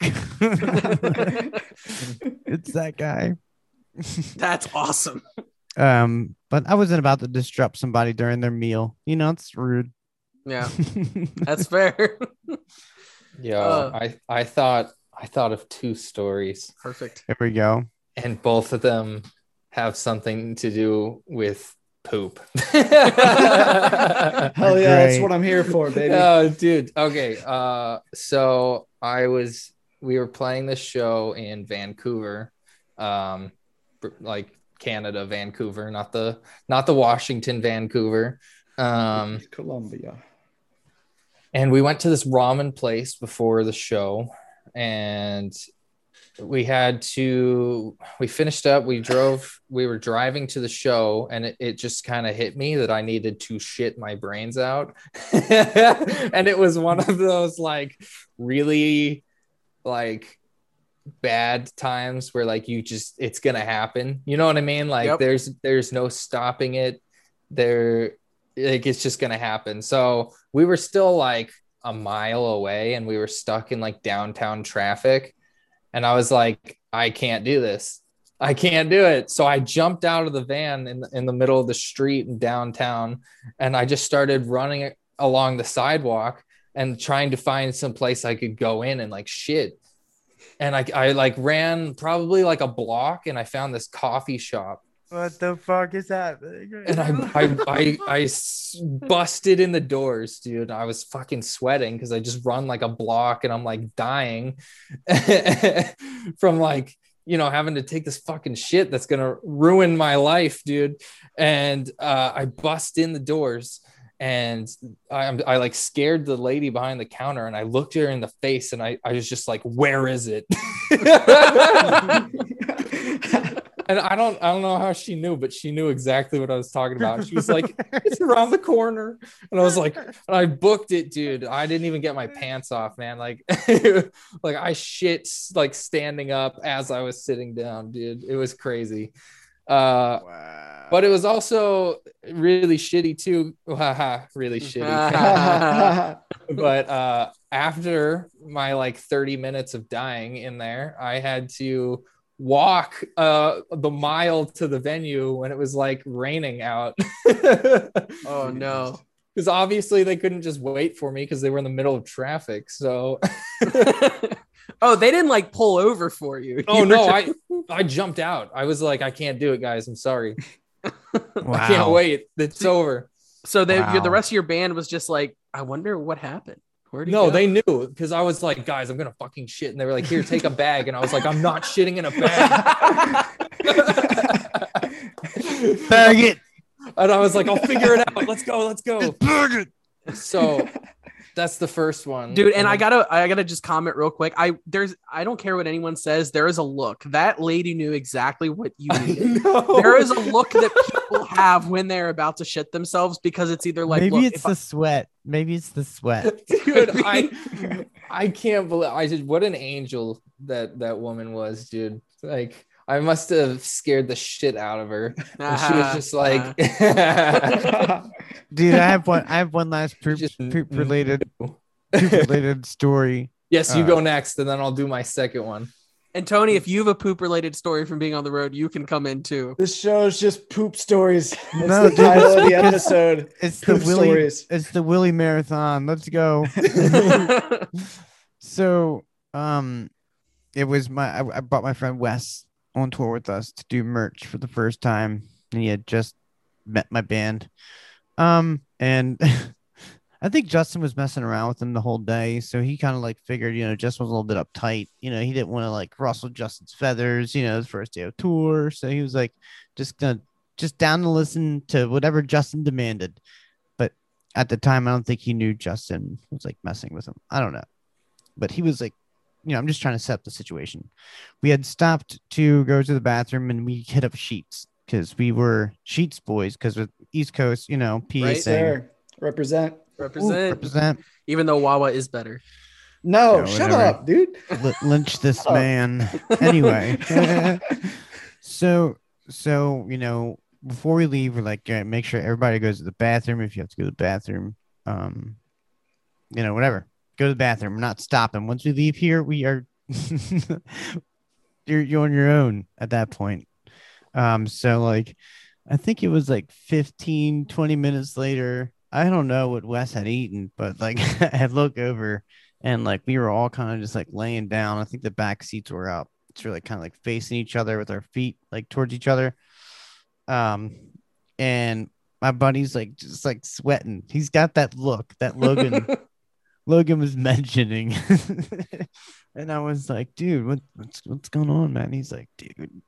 It's that guy. That's awesome. Um, but I wasn't about to disrupt somebody during their meal. You know, it's rude. Yeah, that's fair. Yeah, uh, I I thought I thought of two stories. Perfect. Here we go. And both of them have something to do with poop. Hell yeah, Great. That's what I'm here for, baby. Oh, dude. Okay. Uh, so I was, we were playing this show in Vancouver, um, like Canada, Vancouver, not the, not the Washington, Vancouver. Um, Columbia. And we went to this ramen place before the show, and we had to, we finished up, we drove, we were driving to the show, and it, it just kind of hit me that I needed to shit my brains out. And it was one of those like really like bad times where like you just, it's gonna happen, you know what I mean? Like yep. there's there's no stopping it. There, like it's just gonna happen. So we were still like a mile away, and we were stuck in like downtown traffic. And I was like, I can't do this. I can't do it. So I jumped out of the van in the, in the middle of the street in downtown, and I just started running along the sidewalk and trying to find some place I could go in and like shit. And I, I like ran probably like a block, and I found this coffee shop. What the fuck is happening? Right and I, I, I, I busted in the doors, dude. I was fucking sweating because I just run like a block, and I'm like dying from like, you know, having to take this fucking shit that's going to ruin my life, dude. And uh, I bust in the doors, and I, I like scared the lady behind the counter, and I looked her in the face, and I, I was just like, where is it? And I don't, I don't know how she knew, but she knew exactly what I was talking about. She was like, "It's around the corner," and I was like, and "I booked it, dude. I didn't even get my pants off, man. Like, like I shit like standing up as I was sitting down, dude. It was crazy. Uh, wow. But it was also really shitty too. Really shitty. But uh, after my like thirty minutes of dying in there, I had to walk uh the mile to the venue when it was like raining out. Oh no, because obviously they couldn't just wait for me because they were in the middle of traffic. So oh, they didn't like pull over for you. Oh you no, just... I I jumped out. I was like, I can't do it, guys. I'm sorry. Wow. I can't wait. It's so, over. So they wow. the rest of your band was just like, I wonder what happened. No, go? They knew, because I was like, guys, I'm gonna fucking shit, and they were like, here, take a bag, and I was like, I'm not shitting in a bag. Bag it. And I was like, I'll figure it out. Let's go, let's go. Bag it. So that's the first one, dude. And, and I gotta, I gotta just comment real quick. I there's, I don't care what anyone says. There is a look. That lady knew exactly what you needed. There is a look that people have when they're about to shit themselves, because it's either like, maybe look, it's the I, sweat. Maybe it's the sweat. Dude, I, I can't believe I did. What an angel that that woman was, dude. Like, I must have scared the shit out of her. And she was Uh-huh, just like, Dude, I have one. I have one last poop, Just- poop related poop related story. yes, you Uh, go next, and then I'll do my second one. And Tony, if you have a poop related story from being on the road, you can come in too. This show is just poop stories. That's No, the dude, title of the because- episode. It's the Poop Willie. stories. It's the Willie Marathon. Let's go. So, um, it was my. I, I brought my friend Wes on tour with us to do merch for the first time, and he had just met my band. Um, and I think Justin was messing around with him the whole day, so he kind of like figured, you know, Justin was a little bit uptight. You know, he didn't want to like rustle Justin's feathers. You know, his first day of tour, so he was like just gonna just down to listen to whatever Justin demanded. But at the time, I don't think he knew Justin was like messing with him. I don't know, but he was like, you know, I'm just trying to set up the situation. We had stopped to go to the bathroom and we hit up Sheets because we were Sheets boys because with East Coast, you know, P A Right. thing. Sir, represent. Ooh, Represent. represent. Even though Wawa is better. No, Yeah, shut whatever. up, dude. L- lynch this Oh. man. Anyway, so so you know, before we leave, we're like, "Yeah, make sure everybody goes to the bathroom. If you have to go to the bathroom, um, you know, whatever, go to the bathroom. We're not stopping. Once we leave here, we are you're you're on your own at that point. Um, so like, I think it was like fifteen, twenty minutes later. I don't know what Wes had eaten, but like I had looked over and like we were all kind of just like laying down. I think the back seats were up. It's really kind of like facing each other with our feet like towards each other. Um, and my buddy's like just like sweating. He's got that look that Logan Logan was mentioning. And I was like, dude, what, what's what's going on, man? He's like, dude.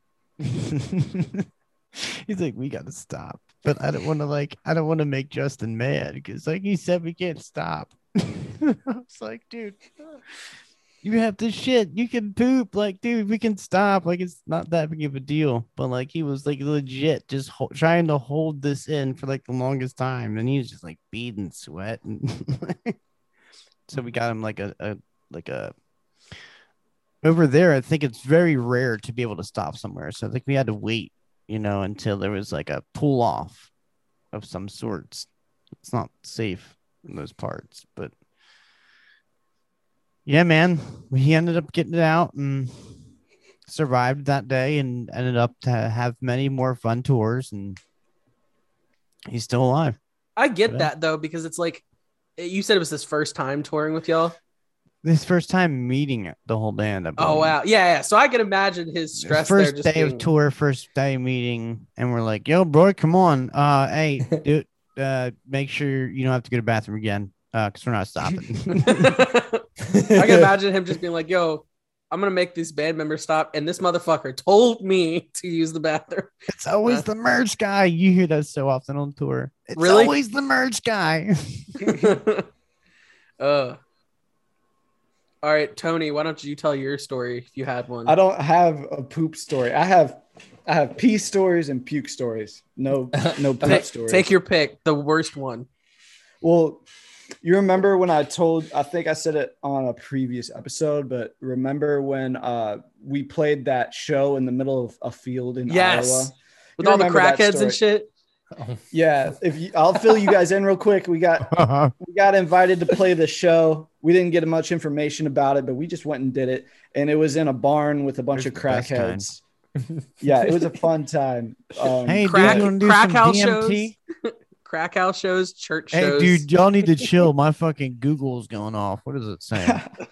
He's like, we gotta stop. But I don't want to like I don't want to make Justin mad because like he said we can't stop. I was like, dude, you have to shit, you can poop, like, dude, we can stop, like it's not that big of a deal. But like he was like legit just ho- trying to hold this in for like the longest time, and he was just like beading sweat. And so we got him like a, a like a over there. I think it's very rare to be able to stop somewhere, so I think we had to wait, you know, until there was like a pull off of some sorts. It's not safe in those parts, but yeah, man, he ended up getting it out and survived that day and ended up to have many more fun tours, and he's still alive. I get Yeah. that though, because it's like you said it was his first time touring with y'all. His first time meeting the whole band. I Oh believe. wow. Yeah, yeah. So I can imagine his stress there First just day being... of tour, first day meeting, and we're like, "Yo, bro, come on, uh, hey, dude, uh, make sure you don't have to go to the bathroom again, uh, because we're not stopping." I can imagine him just being like, yo, I'm gonna make this band member stop, and this motherfucker told me to use the bathroom. It's always the merch guy. You hear that so often on tour. It's Really? always the merch guy. uh all right, Tony, why don't you tell your story if you had one? I don't have a poop story. I have I have pee stories and puke stories. No, no poop take, stories. take your pick, the worst one. Well, you remember when I told, I think I said it on a previous episode, but remember when uh, we played that show in the middle of a field in Yes. Iowa? With You all the remember that crackheads and story. shit. Yeah, if you, I'll fill you guys in real quick. We got we got invited to play the show. We didn't get much information about it, but we just went and did it. And it was in a barn with a bunch There's of the best kind. crackheads. Yeah, it was a fun time. Um, Hey, Crack- dude, you want to do crack some house D M T? Crack house shows, church Hey, shows. dude, y'all need to chill. My fucking Google's going off. What does it say?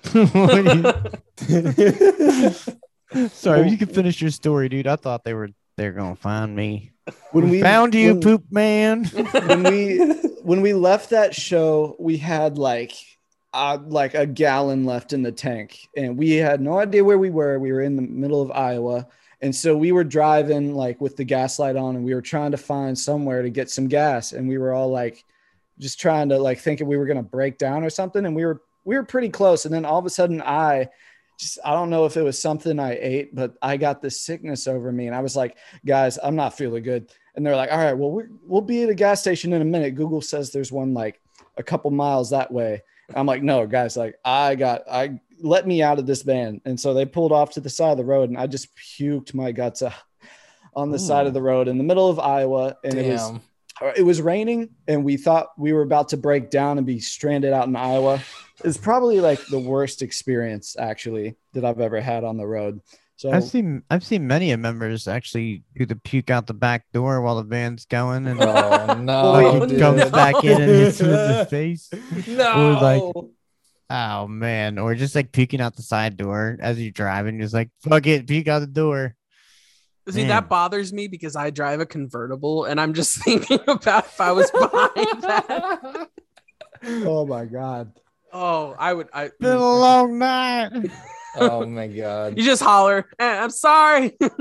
Sorry, you can finish your story, dude. I thought they were they're gonna find me. when we Found you, when- poop man. when we when we left that show, we had like uh, like a gallon left in the tank, and we had no idea where we were. We were in the middle of Iowa, and so we were driving like with the gas light on, and we were trying to find somewhere to get some gas, and we were all like just trying to like thinking we were gonna break down or something, and we were we were pretty close, and then all of a sudden I. Just, I don't know if it was something I ate, but I got this sickness over me, and I was like, guys, I'm not feeling good. And they're like, all right, well, we're, we'll be at a gas station in a minute. Google says there's one like a couple miles that way. I'm like, no, guys, like I got, I let me out of this van. And so they pulled off to the side of the road, and I just puked my guts out on the Ooh. side of the road in the middle of Iowa. And Damn. it was it was raining, and we thought we were about to break down and be stranded out in Iowa. It's probably like the worst experience actually that I've ever had on the road. So I've seen I've seen many members actually do the puke out the back door while the van's going, and oh no, like it dude. comes back in and hits him in the face. No, or like, oh man, or just like puking out the side door as you're driving, just like fuck it, puke out the door. See, Man. that bothers me because I drive a convertible, and I'm just thinking about if I was behind that. Oh my god. Oh, I would. I been a long night. Oh my god. You just holler, eh, I'm sorry. Just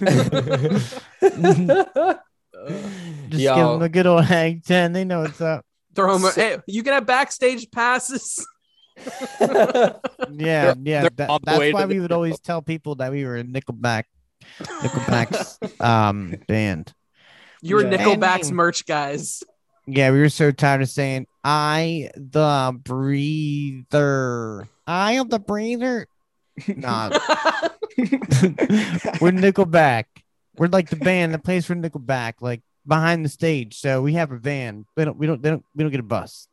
Yo. give them a good old hang ten. They know what's up. Throw them. A, hey, you can have backstage passes. Yeah, yeah. they're That, on the that's way why to we the would always tell people that we were a Nickelback, Nickelback's um band. You were Yeah. Nickelback's And- merch guys. Yeah, we were so tired of saying "I the breather." I am the breather. Nah, we're Nickelback. We're like the band that plays for Nickelback, like behind the stage. So we have a van. We don't. We don't. They don't. We don't get a bus.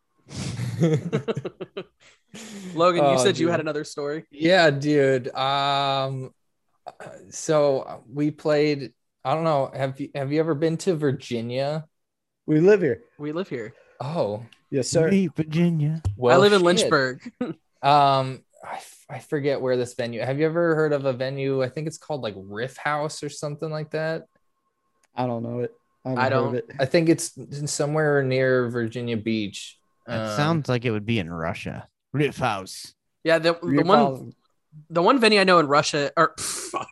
Logan, you Oh, said you dude. had another story. Yeah, dude. Um, so we played. I don't know. Have you have you ever been to Virginia? We live here. We live here. Oh, Yes, sir. Hey, Virginia. well, I live in shit. Lynchburg. Um, I, f- I forget where this venue. Have you ever heard of a venue? I think it's called like Riff House or something like that. I don't know it. I, haven't I heard don't. of it. I think it's somewhere near Virginia Beach. That Um, sounds like it would be in Russia. Riff House. Yeah, the, the You're one following- the one venue I know in Russia, or fuck,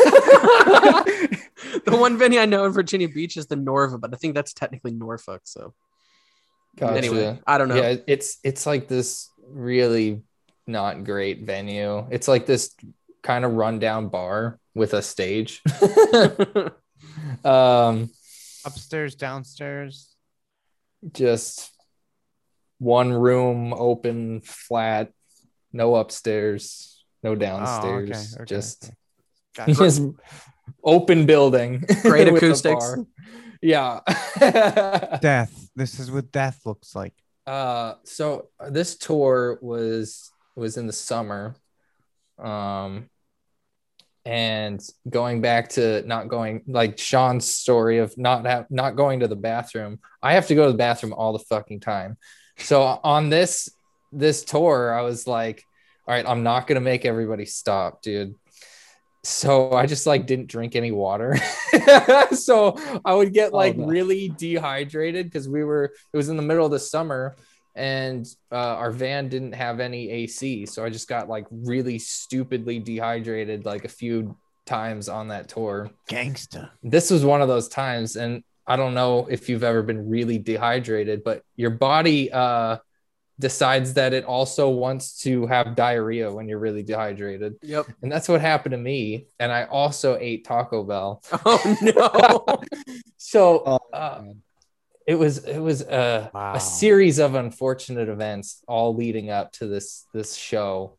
the one venue I know in Virginia Beach is the Norva, but I think that's technically Norfolk. So Gotcha. anyway, I don't know. Yeah, it's it's like this really not great venue. It's like this kind of rundown bar with a stage. um, Upstairs, downstairs. just one room, open, flat, no upstairs, no downstairs. okay, Just, okay. Gotcha. just open building. Great with a acoustics. bar. Yeah. Death. This is what death looks like. Uh, so this tour was was in the summer, um, and going back to not going, like Sean's story of not have, not going to the bathroom. I have to go to the bathroom all the fucking time. So on this this tour, I was like, all right, I'm not gonna make everybody stop, dude. So I just like didn't drink any water. So I would get like Oh, no. really dehydrated because we were, it was in the middle of the summer and uh, our van didn't have any A C. So I just got like really stupidly dehydrated like a few times on that tour. Gangsta. This was one of those times. And I don't know if you've ever been really dehydrated, but your body uh, decides that it also wants to have diarrhea when you're really dehydrated. Yep. And that's what happened to me. And I also ate Taco Bell. Oh no. So Oh, uh, man. it was it was a, Wow. a series of unfortunate events all leading up to this this show.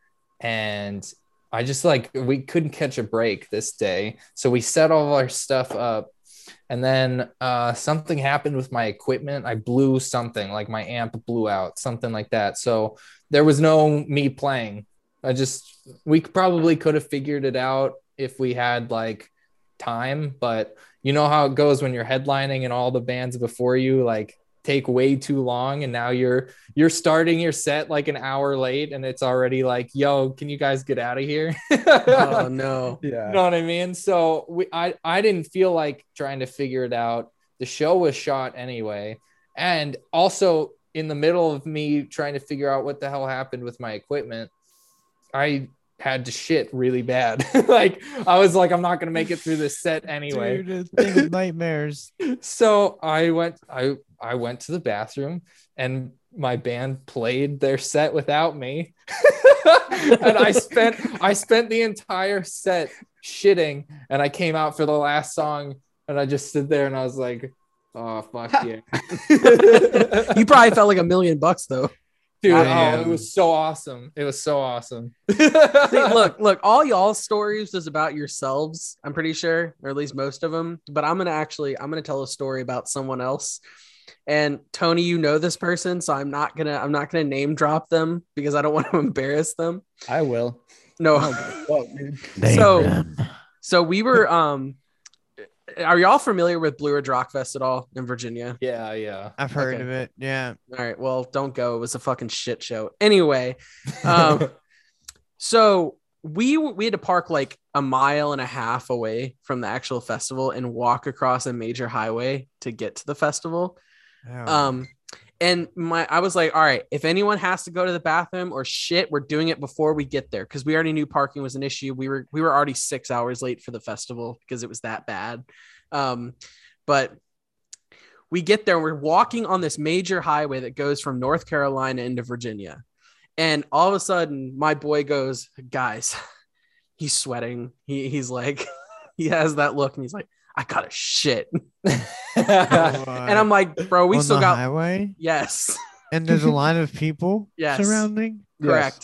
And I just like, we couldn't catch a break this day. So we set all our stuff up. And then uh, something happened with my equipment. I blew something, like my amp blew out, something like that. So there was no me playing. I just, we probably could have figured it out if we had like time, but you know how it goes when you're headlining and all the bands before you like take way too long, and now you're you're starting your set like an hour late, and it's already like, yo, can you guys get out of here? Oh no. You Yeah. know what I mean? So we, I, I didn't feel like trying to figure it out. The show was shot anyway. And also in the middle of me trying to figure out what the hell happened with my equipment, I had to shit really bad. Like I was like, I'm not going to make it through this set anyway. Dude, this thing of nightmares. So I went, I, I went to the bathroom and my band played their set without me. And I spent I spent the entire set shitting, and I came out for the last song and I just stood there and I was like, oh fuck yeah. You probably felt like a million bucks though. Dude, I oh, am. it was so awesome. It was so awesome. See, look, look, all y'all's stories is about yourselves, I'm pretty sure, or at least most of them. But I'm gonna actually, I'm gonna tell a story about someone else. And Tony, you know this person, so I'm not gonna, I'm not gonna name drop them because I don't want to embarrass them. I will. No. I don't give a fuck, dude. So, so we were, um, are y'all familiar with Blue Ridge Rock Fest at all in Virginia? Yeah, yeah. I've heard Okay. of it. Yeah. All right. Well, don't go. It was a fucking shit show. Anyway, um, so we we had to park like a mile and a half away from the actual festival and walk across a major highway to get to the festival. Oh. Um, and my I was like, all right, if anyone has to go to the bathroom or shit, we're doing it before we get there because we already knew parking was an issue. We were we were already six hours late for the festival because it was that bad. Um, but we get there and we're walking on this major highway that goes from North Carolina into Virginia. And all of a sudden, my boy goes, guys, he's sweating. He he's like, he has that look and he's like, I gotta shit. And I'm like, bro, we on still the got highway, yes, and there's a line of people Yes. surrounding. correct.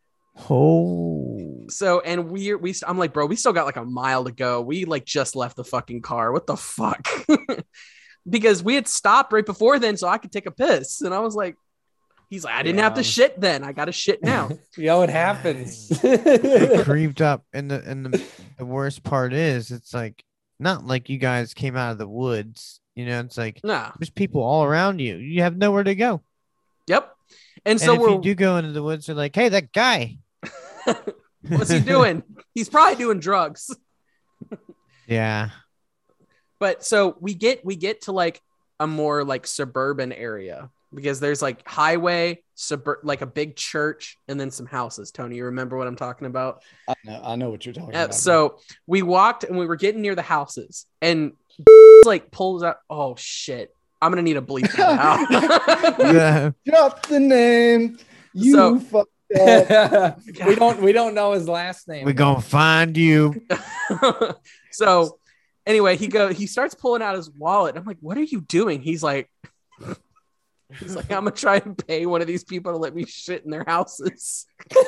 Oh, So and we we I'm like, bro, we still got like a mile to go. We like just left the fucking car. What the fuck? Because we had stopped right before then, so I could take a piss. And I was like, he's like, I didn't have to Yeah. shit then. I got to shit now. Yo, it happens. it creeped up, and the and the, the worst part is, it's like not like you guys came out of the woods. You know, it's like Nah. there's people all around you. You have nowhere to go. Yep. And And so if we're you do go into the woods, they're like, "Hey, that guy." what's he doing? He's probably doing drugs. Yeah. But so we get we get to like a more like suburban area because there's like highway, suburb like a big church, and then some houses. Tony, you remember what I'm talking about? I know, I know what you're talking Uh, about. so we walked and we were getting near the houses, and like pulls out. Oh shit! I'm gonna need a bleep that out. Yeah. drop the name. You So- fucked up. we don't we don't know his last name. We're gonna find you. So anyway, he go he starts pulling out his wallet. I'm like, what are you doing? He's like, he's like, I'm gonna try and pay one of these people to let me shit in their houses.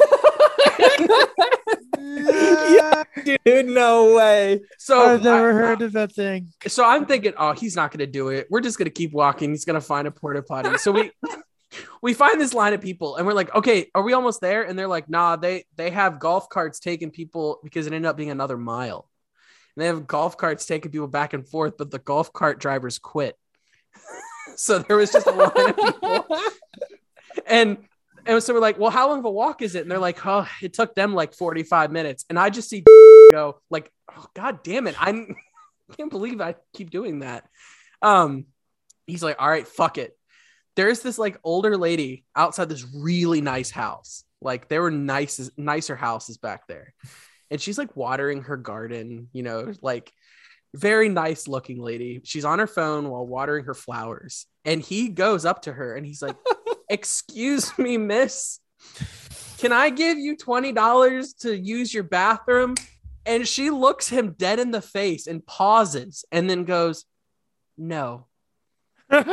Yeah, dude, no way. So I've never I- heard of that thing. So I'm thinking, oh, he's not gonna do it. We're just gonna keep walking. He's gonna find a porta potty. So we we find this line of people, and we're like, okay, are we almost there? And they're like, nah, they they have golf carts taking people because it ended up being another mile. And they have golf carts taking people back and forth, but the golf cart drivers quit. So there was just a line of people, and and so we're like, well, how long of a walk is it? And they're like, oh, it took them like forty-five minutes. And I just see go like, oh, God damn it, I'm. I can't believe I keep doing that. Um, he's like, all right, fuck it. There's this like older lady outside this really nice house. Like there were nice, nicer houses back there. And she's like watering her garden, you know, like very nice looking lady. She's on her phone while watering her flowers. And he goes up to her and he's like, excuse me, miss, can I give you twenty dollars to use your bathroom? And she looks him dead in the face and pauses and then goes, no. And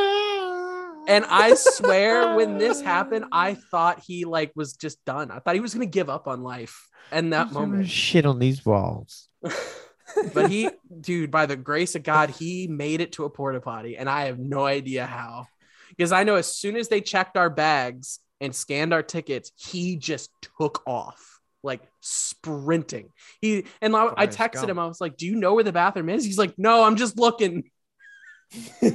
I swear when this happened, I thought he like was just done. I thought he was going to give up on life in that moment. Shit on these walls. But he, dude, by the grace of God, he made it to a porta potty. And I have no idea how. Because I know as soon as they checked our bags and scanned our tickets, he just took off. Like sprinting. He and I, I Forrest texted Gump. him. I was like, "Do you know where the bathroom is?" He's like, "No, I'm just looking." Dude,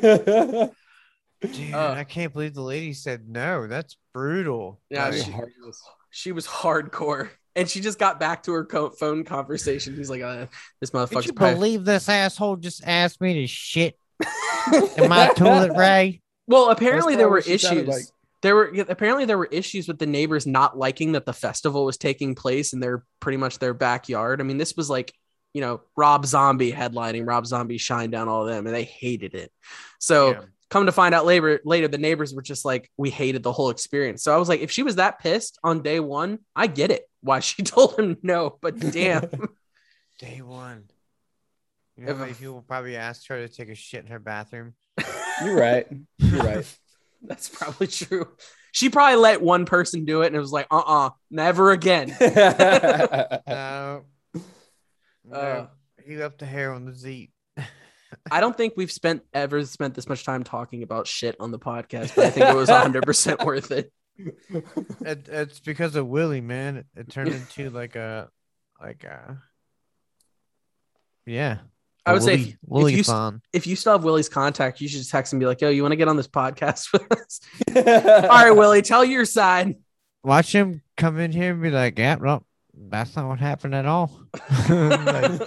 Uh, I can't believe the lady said no. That's brutal. Yeah, Very she, heartless. she was hardcore, and she just got back to her co- phone conversation. He's like, uh, "This Did motherfucker's you probably-" believe this asshole just asked me to shit in my toilet, Ray? Well, apparently That's there probably were what she sounded issues. like. There were yeah, apparently there were issues with the neighbors not liking that the festival was taking place in their pretty much their backyard. I mean, this was like, you know, Rob Zombie headlining, Rob Zombie Shine Down, all of them, and they hated it. So Yeah. come to find out later, later the neighbors were just like, we hated the whole experience. So I was like, if she was that pissed on day one, I get it why she told him no. But damn, Day one. You know If- how many people probably asked her to take a shit in her bathroom? You're right. You're right. That's probably true. She probably let one person do it and it was like, uh-uh, never again. No. No. Uh, He left the hair on the seat. I don't think we've spent ever spent this much time talking about shit on the podcast, but I think it was one hundred percent worth it. It, it's because of Willie, man. It, it turned into like a, like a, yeah. I would a say Willie, if, Willie if you fun. if you still have Willie's contact, you should just text and be like, "Yo, you want to get on this podcast with us?" All right, Willie, tell your side. Watch him come in here and be like, "Yeah, no, that's not what happened at all." Like,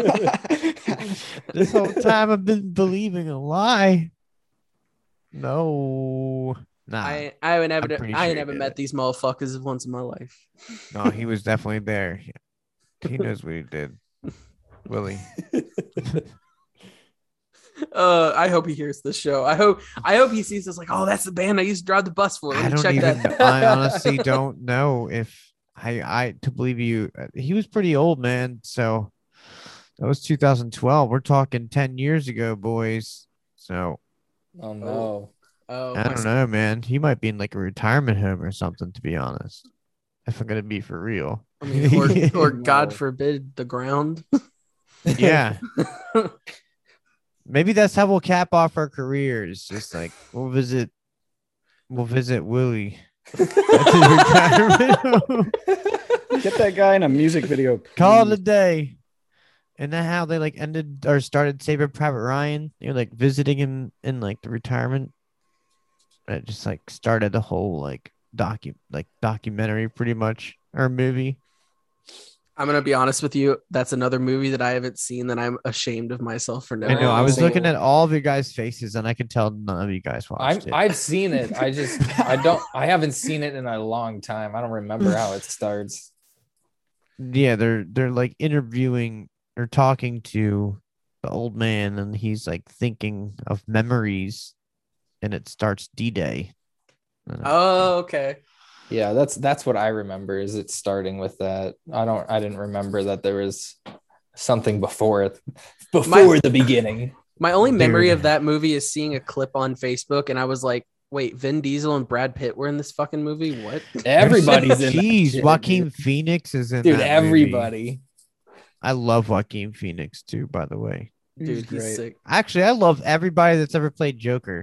this whole time I've been believing a lie. No, nah. I I haven't ever I'm pretty I sure ain't he never did met it. these motherfuckers once in my life. No, he was definitely there. He knows what he did. Willie. Uh, I hope he hears this show. I hope I hope he sees this like, oh, that's the band I used to drive the bus for. Let I me don't check even. that. I honestly don't know if I. I to believe you. He was pretty old, man. So that was two thousand twelve. We're talking ten years ago, boys. So Oh no. Oh, I don't know, man. He might be in like a retirement home or something. To be honest, if I'm gonna be for real. I mean, or, or No. God forbid, the ground. Yeah. Maybe that's how we'll cap off our careers. Just like we'll visit, we'll visit Willie. At his retirement home. Get that guy in a music video. Call it please. a day. And then how they like ended or started Saving Private Ryan. You're like visiting him in like the retirement. And it just like started the whole like docu like documentary pretty much or movie. I'm gonna be honest with you. That's another movie that I haven't seen that I'm ashamed of myself for never. I know. I was seeing. looking at all of your guys' faces and I could tell none of you guys I'm, watched it. I've seen it. I just I don't I haven't seen it in a long time. I don't remember how it starts. Yeah, they're they're like interviewing or talking to the old man and he's like thinking of memories and it starts D-Day. Oh, okay. Yeah, that's that's what I remember is it starting with that. I don't I didn't remember that there was something before it before My- the beginning. My only memory Dude. of that movie is seeing a clip on Facebook, and I was like, "Wait, Vin Diesel and Brad Pitt were in this fucking movie? What?" Everybody's in that Jeez, shit, Joaquin dude. Phoenix is in Dude, that movie. everybody. I love Joaquin Phoenix too, by the way. Dude, He's he's great. sick. Actually, I love everybody that's ever played Joker.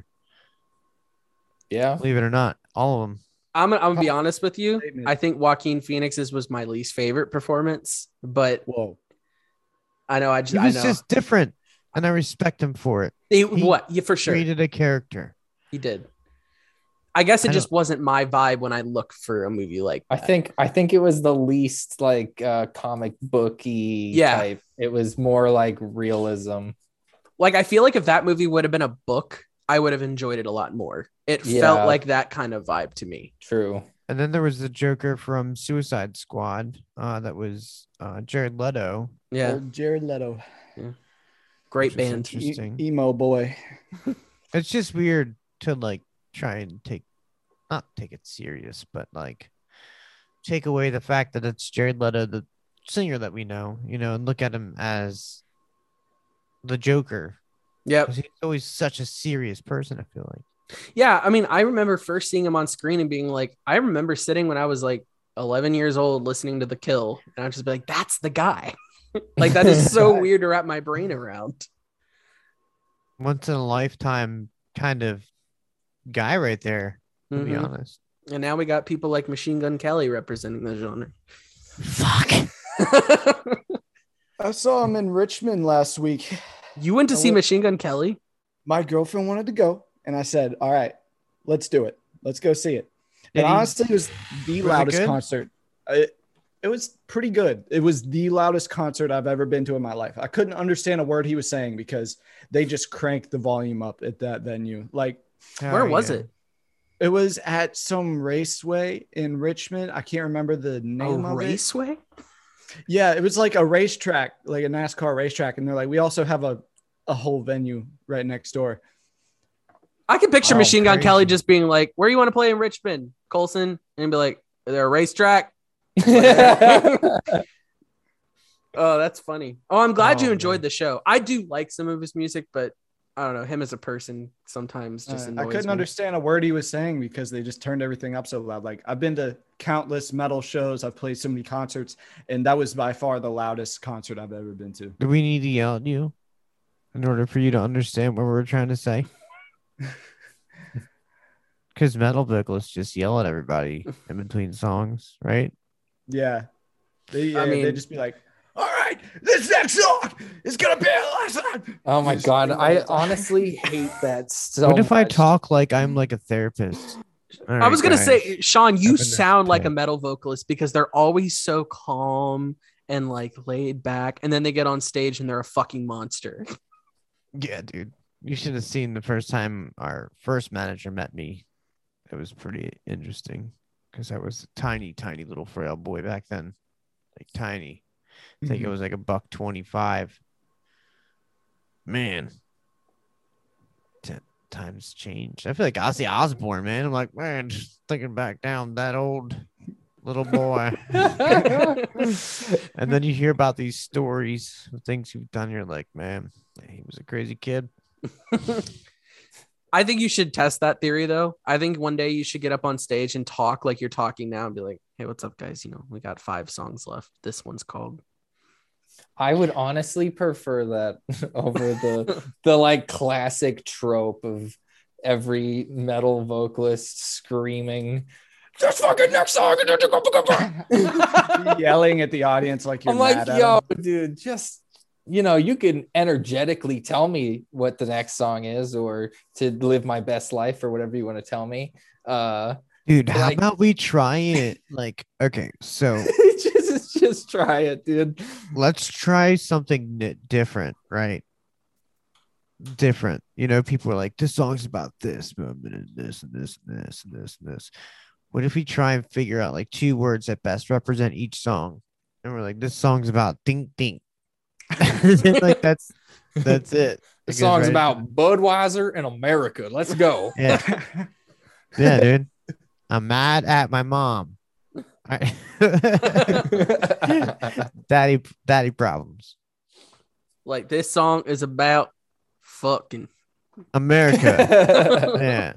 Yeah. Believe it or not, all of them. I'm gonna, I'm gonna be honest with you. Statement. I think Joaquin Phoenix's was my least favorite performance, but Whoa. I know I just He I was know just different, and I respect him for it. he, he what yeah for sure Created a character. he did. I guess it I just wasn't my vibe when I look for a movie like I that. think I think it was the least like uh comic booky Yeah. type. It was more like realism. Like I feel like if that movie would have been a book, I would have enjoyed it a lot more. It Yeah. felt like that kind of vibe to me. True. And then there was the Joker from Suicide Squad. Uh, that was uh, Jared Leto. Yeah, Old Jared Leto. great which is band. E- Interesting. emo boy. It's just weird to like try and take, not take it serious, but like take away the fact that it's Jared Leto, the singer that we know, you know, and look at him as the Joker. Yep. 'Cause he's always such a serious person, I feel like. Yeah, I mean, I remember first seeing him on screen and being like, I remember sitting when I was like eleven years old listening to The Kill, and I'd just be like, that's the guy. Like, that is so weird to wrap my brain around. Once in a lifetime kind of guy right there, to be Mhm. honest. And now we got people like Machine Gun Kelly representing the genre. Fuck. I saw him in Richmond last week. You went to I see went- Machine Gun Kelly? My girlfriend wanted to go, and I said, "All right, let's do it. Let's go see it." Did And he- honestly, it was the Was it loudest good? concert. It, it was pretty good. It was the loudest concert I've ever been to in my life. I couldn't understand a word he was saying because they just cranked the volume up at that venue. Like, Where Oh, was yeah. it? it was at some raceway in Richmond. I can't remember the A name of it. raceway? Yeah, it was like a racetrack, like a NASCAR racetrack. And they're like, we also have a, a whole venue right next door. I can picture Oh, Machine Gun crazy. Kelly just being like, where you want to play in Richmond, Colson? And be like, is there a racetrack? Oh, that's funny. Oh, I'm glad Oh, you enjoyed man. the show. I do like some of his music, but I don't know, him as a person sometimes just Uh, annoys I couldn't me. understand a word he was saying because they just turned everything up so loud. Like I've been to countless metal shows, I've played so many concerts, and that was by far the loudest concert I've ever been to. Do we need to yell at you in order for you to understand what we're trying to say? Because metal vocalists just yell at everybody in between songs, right? Yeah, they yeah, I mean- they just be like, "All right, this next song is gonna be the last one." Oh my Just god, sing the I whole time. honestly hate that so what if I much. talk like I'm like a therapist? All I was right, gonna guys. say, Sean, you I've been sound like a picked. metal vocalist because they're always so calm and like laid back, and then they get on stage and they're a fucking monster. Yeah, dude. You should have seen the first time our first manager met me. It was pretty interesting because I was a tiny, tiny little frail boy back then. Like tiny. I think it was like a buck twenty-five. Man. T- times changed. I feel like Ozzy Osbourne, man. I'm like, man, just thinking back down that old little boy. And then you hear about these stories of things you've done. You're like, man, he was a crazy kid. I think you should test that theory though. I think one day you should get up on stage and talk like you're talking now and be like, hey, what's up, guys? You know, we got five songs left. This one's called. I would honestly prefer that over the the like classic trope of every metal vocalist screaming, "This fucking next song!" Yelling at the audience like you're I'm like, mad at yo, them. dude, just you know, you can energetically tell me what the next song is, or to live my best life, or whatever you want to tell me. Uh, Dude, how like- about we try it? Like, okay, so just just try it, dude. let's try something ni- different, right? Different. You know, people are like, this song's about this, but this and this and this and this and this. What if we try and figure out like two words that best represent each song? And we're like, this song's about ding ding. Like that's that's it. The Like, song's right- about Budweiser and America. Let's go. Yeah, yeah, dude. I'm mad at my mom. I- daddy, daddy problems. Like this song is about fucking. America. Yeah.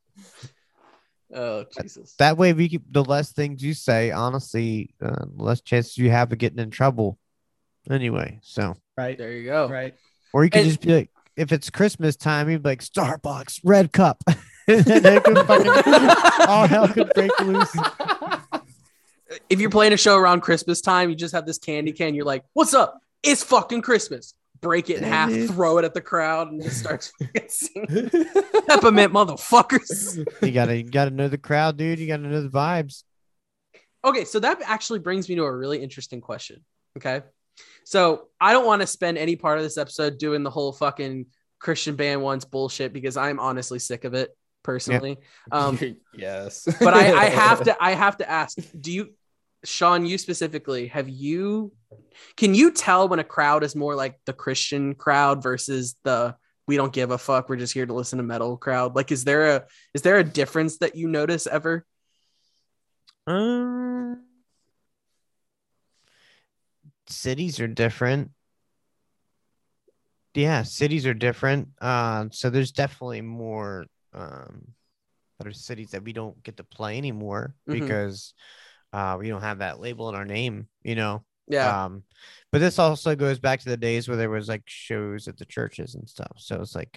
Oh Jesus. That way, we keep, the less things you say, honestly, uh, the less chances you have of getting in trouble. Anyway, so Right, There you go. right. or you can And- just be like, if it's Christmas time, you'd be like Starbucks red cup. And then it could fucking- all hell could break loose. If you're playing a show around Christmas time, you just have this candy can. You're like, "What's up? It's fucking Christmas." Break it in half, Dude. throw it at the crowd, and just start singing. Peppermint motherfuckers. You gotta, you gotta know the crowd, dude. You gotta know the vibes. Okay, so that actually brings me to a really interesting question. Okay. So I don't want to spend any part of this episode doing the whole fucking Christian band ones bullshit because I'm honestly sick of it personally. Um, yes. but I, I have to I have to ask, do you, Sean, you specifically, have you, can you tell when a crowd is more like the Christian crowd versus the we don't give a fuck, we're just here to listen to metal crowd? Like, is there a is there a difference that you notice ever? Um, cities are different. Yeah, cities are different. Uh, so there's definitely more um other cities that we don't get to play anymore Mhm. because uh we don't have that label in our name, you know. Yeah. Um, but this also goes back to the days where there was like shows at the churches and stuff. So it's like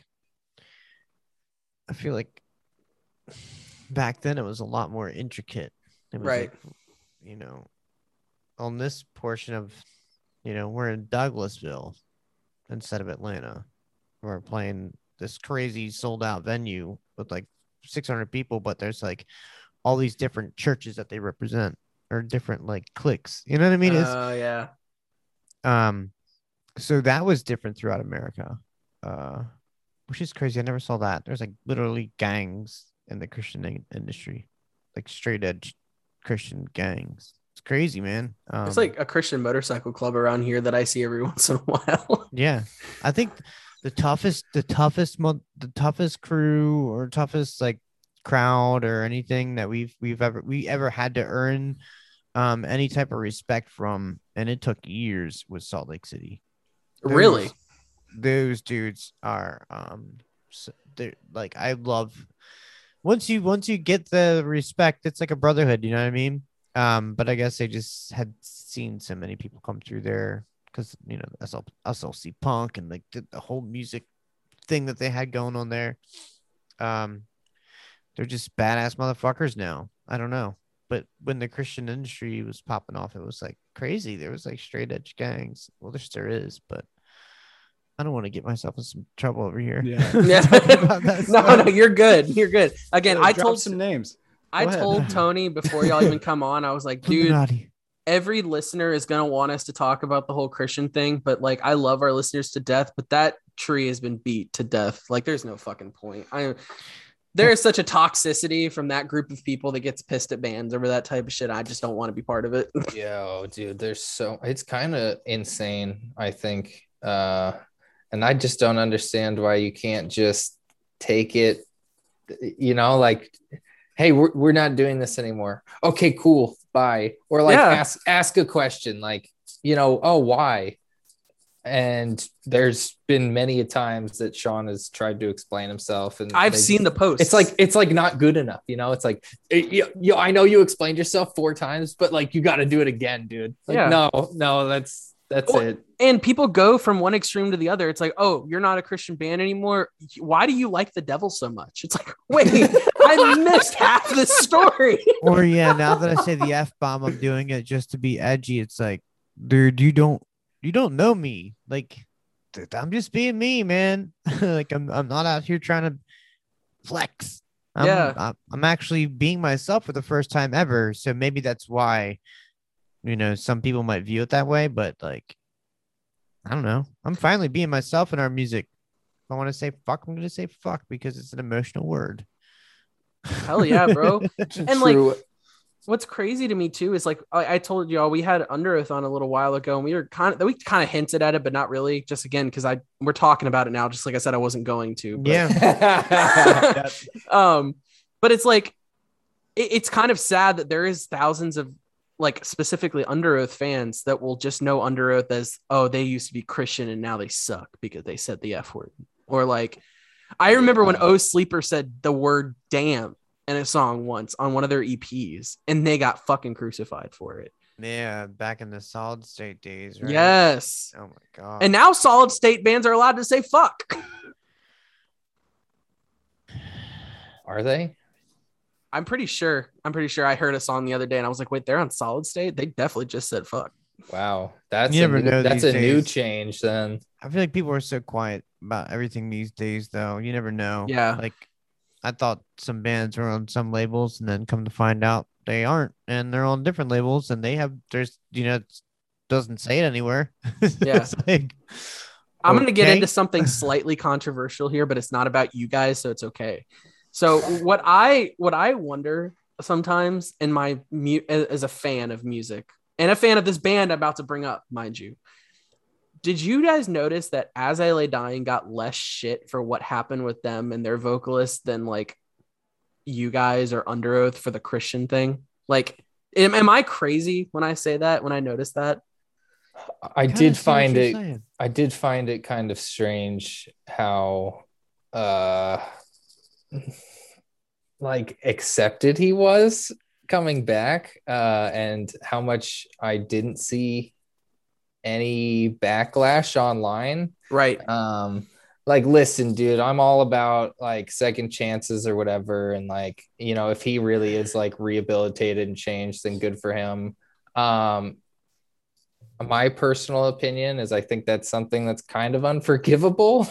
I feel like back then it was a lot more intricate. It was Right. like, you know, on this portion of, you know, we're in Douglasville instead of Atlanta. We're playing this crazy sold out venue with like six hundred people, but there's like all these different churches that they represent or different like cliques. You know what I mean? It's Oh yeah. um, so that was different throughout America, uh, which is crazy. I never saw that. There's like literally gangs in the Christian in- industry, like straight edge Christian gangs. It's crazy, man. Um, It's like a Christian motorcycle club around here that I see every once in a while. yeah, I think the toughest, the toughest, mo- the toughest crew or toughest like crowd or anything that we've we've ever we ever had to earn um any type of respect from, and it took years, with Salt Lake City. Those- Really? those dudes are um so they're like I love once you once you get the respect, it's like a brotherhood, you know what I mean? Um, but I guess they just had seen so many people come through there because you know S L, S L C Punk and like the, the whole music thing that they had going on there. Um, they're just badass motherfuckers now. I don't know. But when the Christian industry was popping off, it was like crazy. There was like straight edge gangs. Well, there still is, but I don't want to get myself in some trouble over here. Yeah. Yeah. no, no, you're good. You're good. Again, Yeah, I drop told some names. I Go ahead. told Tony before y'all even come on, I was like, dude, Illuminati. every listener is going to want us to talk about the whole Christian thing, but like, I love our listeners to death, but that tree has been beat to death. Like, there's no fucking point. I There is such a toxicity from that group of people that gets pissed at bands over that type of shit. I just don't want to be part of it. Yo, dude, there's so it's kind of insane, I think. Uh, and I just don't understand why you can't just take it, you know, like, hey, we're, we're not doing this anymore. Okay, cool. Bye. Or like Yeah. ask ask a question like, you know, oh, why? And there's been many a times that Sean has tried to explain himself, and I've they seen the just- posts. It's like it's like not good enough, you know. It's like it, you, you, I know you explained yourself four times, but like you got to do it again, dude. Like, Yeah. no, no, that's that's Well, it. and people go from one extreme to the other. It's like, oh, you're not a Christian band anymore. Why do you like the devil so much? It's like, wait, I missed half the story. Or yeah, now that I say the F bomb, I'm doing it just to be edgy. It's like, dude, you don't you don't know me. Like, dude, I'm just being me, man. Like I'm I'm not out here trying to flex. I'm, Yeah. I'm, I'm actually being myself for the first time ever. So maybe that's why, you know, some people might view it that way, but like, I don't know. I'm finally being myself in our music. If I want to say fuck, I'm going to say fuck because it's an emotional word. Hell yeah, bro. And like, True. what's crazy to me too is like I, I told y'all we had Under Oath on a little while ago, and we were kind of we kind of hinted at it, but not really. Just again, because I we're talking about it now. Just like I said, I wasn't going to. But, Yeah. um, but it's like it, it's kind of sad that there is thousands of like specifically Under Oath fans that will just know Under Oath as, oh, they used to be Christian and now they suck because they said the F word. Or like, I remember when Oh Sleeper said the word damn in a song once on one of their E Ps and they got fucking crucified for it. Yeah. Back in the Solid State days, right? Yes. Oh my God. And now solid state bands are allowed to say fuck. Are they? I'm pretty sure. I'm pretty sure I heard a song the other day and I was like, wait, they're on solid state? They definitely just said fuck. Wow, that's You a never new, know that's these a new days. change then. I feel like people are so quiet about everything these days, though. You never know. Yeah. Like, I thought some bands were on some labels, and then come to find out they aren't, and they're on different labels, and they have there's you know it doesn't say it anywhere. Yeah. It's like, I'm going to get okay. into something slightly controversial here, but it's not about you guys, so it's okay. So what I what I wonder sometimes in my mu- as a fan of music and a fan of this band I'm about to bring up, mind you, did you guys notice that As I Lay Dying got less shit for what happened with them and their vocalists than like you guys or Under Oath for the Christian thing? Like, am, am I crazy when I say that? When I notice that? I Kinda did see what find you're it. saying. I did find it kind of strange how, uh, like accepted he was coming back, uh, and how much I didn't see any backlash online. Right. Um, like, listen, dude, I'm all about like second chances or whatever, and like, you know, if he really is like rehabilitated and changed, then good for him. Um, my personal opinion is I think that's something that's kind of unforgivable.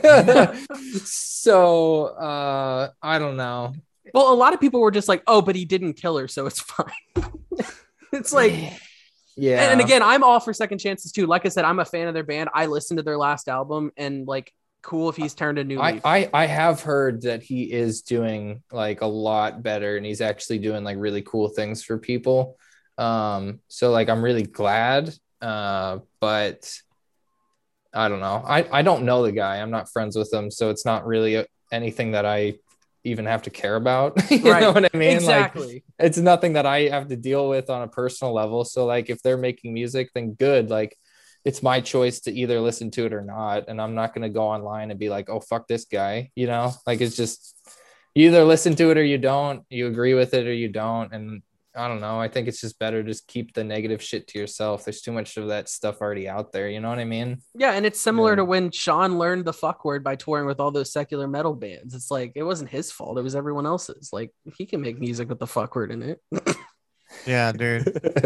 So uh I don't know. Well, a lot of people were just like, oh, but he didn't kill her, so it's fine. It's like, Yeah. and, and again, I'm all for second chances too. Like I said, I'm a fan of their band. I listened to their last album and like, cool if he's turned a new I, leaf. I I have heard that he is doing like a lot better, and he's actually doing like really cool things for people. Um, so like I'm really glad. Uh, but I don't know. I, I don't know the guy. I'm not friends with him, so it's not really anything that I even have to care about. You Right. know what I mean? Exactly. Like, it's nothing that I have to deal with on a personal level. So like if they're making music, then good. Like, it's my choice to either listen to it or not. And I'm not going to go online and be like, oh, fuck this guy. You know, like it's just, you either listen to it or you don't, you agree with it or you don't. And I don't know. I think it's just better to just keep the negative shit to yourself. There's too much of that stuff already out there. You know what I mean? Yeah. And it's similar Yeah. to when Sean learned the fuck word by touring with all those secular metal bands. It's like, it wasn't his fault. It was everyone else's. Like, he can make music with the fuck word in it. Yeah, dude.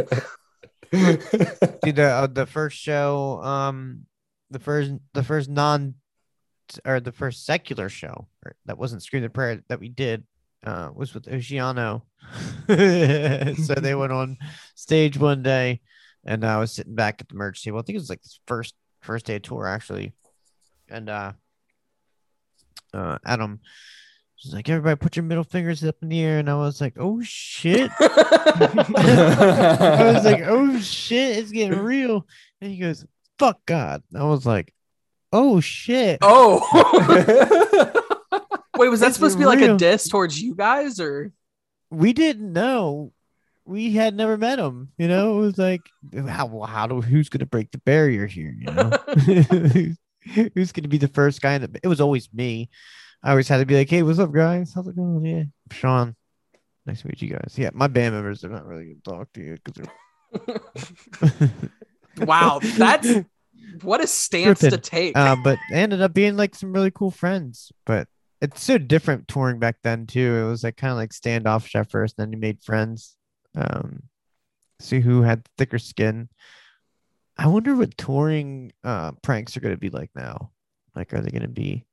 Dude, the uh, the first show, um, the first the first non or the first secular show or, that wasn't Scream the Prayer that we did, uh, was with Oceano. So they went on stage one day, and I was sitting back at the merch table. I think it was like his first first day of tour actually, and uh, uh, Adam. She's like, everybody put your middle fingers up in the air. And I was like, oh, shit. I was like, oh, shit. It's getting real. And he goes, fuck God. I was like, oh, shit. Oh. Wait, was that It's supposed to be like a real. diss towards you guys or? We didn't know. We had never met him. You know, it was like, how, how do, who's going to break the barrier here? You know, who's going to be the first guy? In the, it was always me. I always had to be like, hey, what's up, guys? How's it going? Yeah. Sean. Nice to meet you guys. Yeah, my band members are not really going to talk to you because they're. Wow. That's what a stance to Tripping. take. Uh, but they ended up being like some really cool friends. But it's so different touring back then, too. It was like kind of like standoffish at first. Then you made friends. Um, see who had thicker skin. I wonder what touring uh, pranks are going to be like now. Like, are they going to be.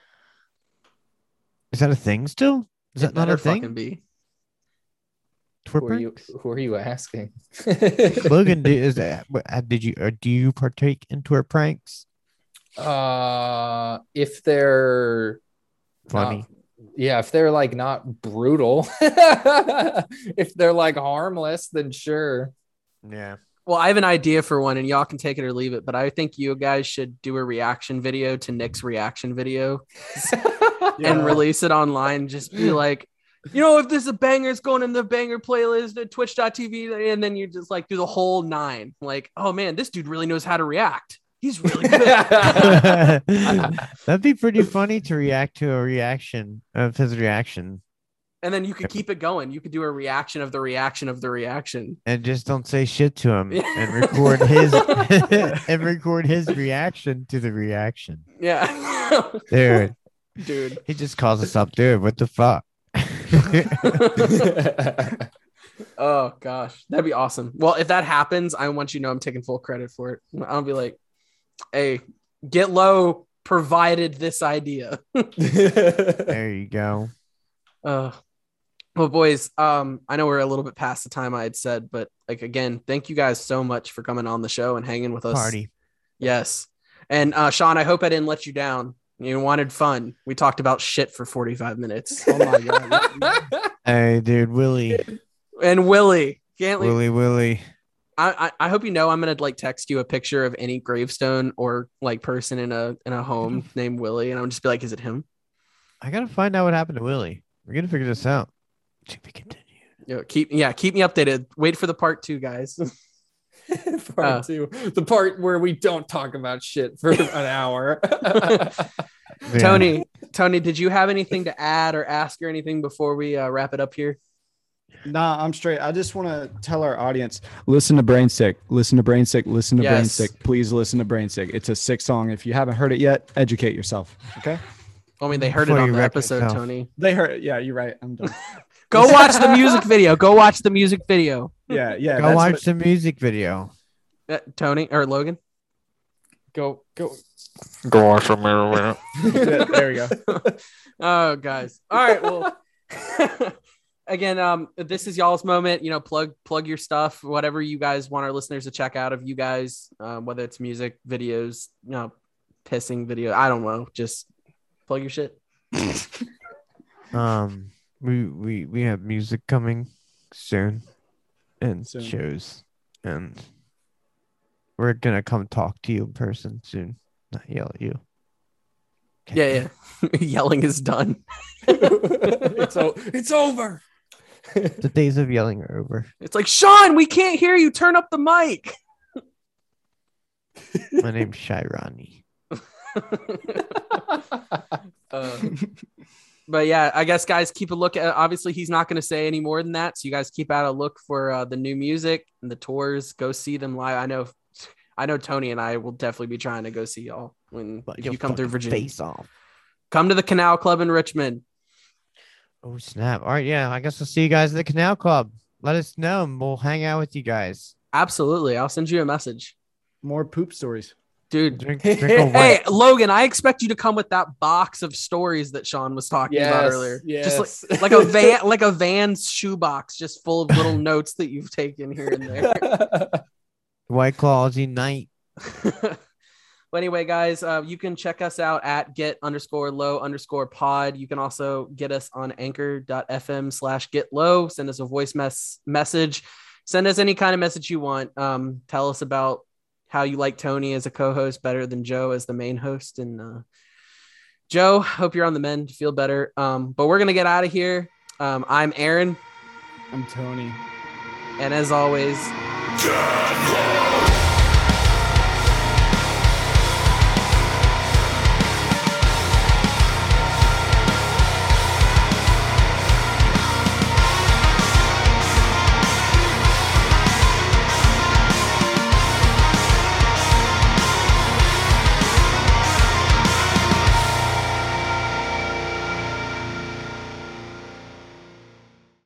Is that a thing still? Is It that not better a thing? fucking be. Tour Who are you? pranks? Who are you asking? Logan, do, is that what- uh, did you or do you partake in tour pranks? Uh, if they're Funny. not- yeah, if they're like not brutal, if they're like harmless, then sure. Yeah. Well, I have an idea for one, and y'all can take it or leave it. But I think you guys should do a reaction video to Nick's reaction video and release it online. Just be like, you know, if this is a banger, it's going in the banger playlist at twitch dot t v. And then you just like do the whole nine. Like, oh man, this dude really knows how to react. He's really good. That'd be pretty funny to react to a reaction of his reaction. And then you could keep it going. You could do a reaction of the reaction of the reaction. And just don't say shit to him Yeah. and record his and record his reaction to the reaction. Yeah. Dude, Dude. he just calls us up, dude. What the fuck? Oh gosh, that'd be awesome. Well, if that happens, I want you to know I'm taking full credit for it. I'll be like, hey, Get Low provided this idea. There you go. Uh, well, boys, um, I know we're a little bit past the time I had said, but like again, thank you guys so much for coming on the show and hanging with us. Party. Yes. And uh, Sean, I hope I didn't let you down. You wanted fun. We talked about shit for forty-five minutes. Oh my god. Hey, dude, Willie. And Willie, can't leave. Willie, Willie. I, I I hope you know I'm gonna like text you a picture of any gravestone or like person in a in a home named Willie, and I'm just be like, is it him? I gotta find out what happened to Willie. We're gonna figure this out. To be continued. You know, keep yeah, keep me updated. Wait for the part two, guys. Part Uh. two, the part where we don't talk about shit for an hour. Yeah. Tony, Tony, did you have anything to add or ask or anything before we uh, wrap it up here? Nah, I'm straight. I just want to tell our audience, listen to Brain Sick, listen to Brain Sick, listen to Brain Yes. Sick. Please listen to Brain Sick. It's a sick song. If you haven't heard it yet, educate yourself. Okay. I mean, they heard Before it on you the wreck episode, yourself. Tony. They heard it. Yeah, you're right. I'm done. Go watch the music video. Go watch the music video. Yeah, yeah. Go that's watch what- the music video. Uh, Tony or Logan. go, go. Go on from there. yeah, there we go. Oh, guys. All right. Well, again, um, this is y'all's moment. You know, plug plug your stuff, whatever you guys want our listeners to check out of you guys, um, whether it's music, videos, you know, pissing video. I don't know. Just plug your shit. Um, we we we have music coming soon, and Soon. shows, and we're gonna come talk to you in person soon. Not yell at you. Yeah, yeah. Yelling is done. it's, o- it's over. The days of yelling are over. It's like, Sean, we can't hear you. Turn up the mic. My name's Shirani. uh, but yeah, I guess guys keep a look at. Obviously, he's not going to say any more than that, so you guys keep out a look for uh, the new music and the tours. Go see them live. I know, I know Tony and I will definitely be trying to go see y'all when But if your you come through fucking Virginia. Face off. Come to the Canal Club in Richmond. Oh snap! All right, yeah. I guess we'll see you guys at the Canal Club. Let us know, and we'll hang out with you guys. Absolutely, I'll send you a message, More poop stories. dude. Drink, drink a Hey, wet. Logan, I expect you to come with that box of stories that Sean was talking about Yes, earlier. yes. Just like, like a van, like a Van's shoebox, just full of little notes that you've taken here and there. White Claws unite. But anyway, guys, uh, you can check us out at get underscore low underscore pod. You can also get us on anchor.fm slash get low. Send us a voice mess message. Send us any kind of message you want. Um, tell us about how you like Tony as a co-host better than Joe as the main host. And uh, Joe, hope you're on the mend. Feel better. Um, but we're going to get out of here. Um, I'm Aaron. I'm Tony. And as always, Get low.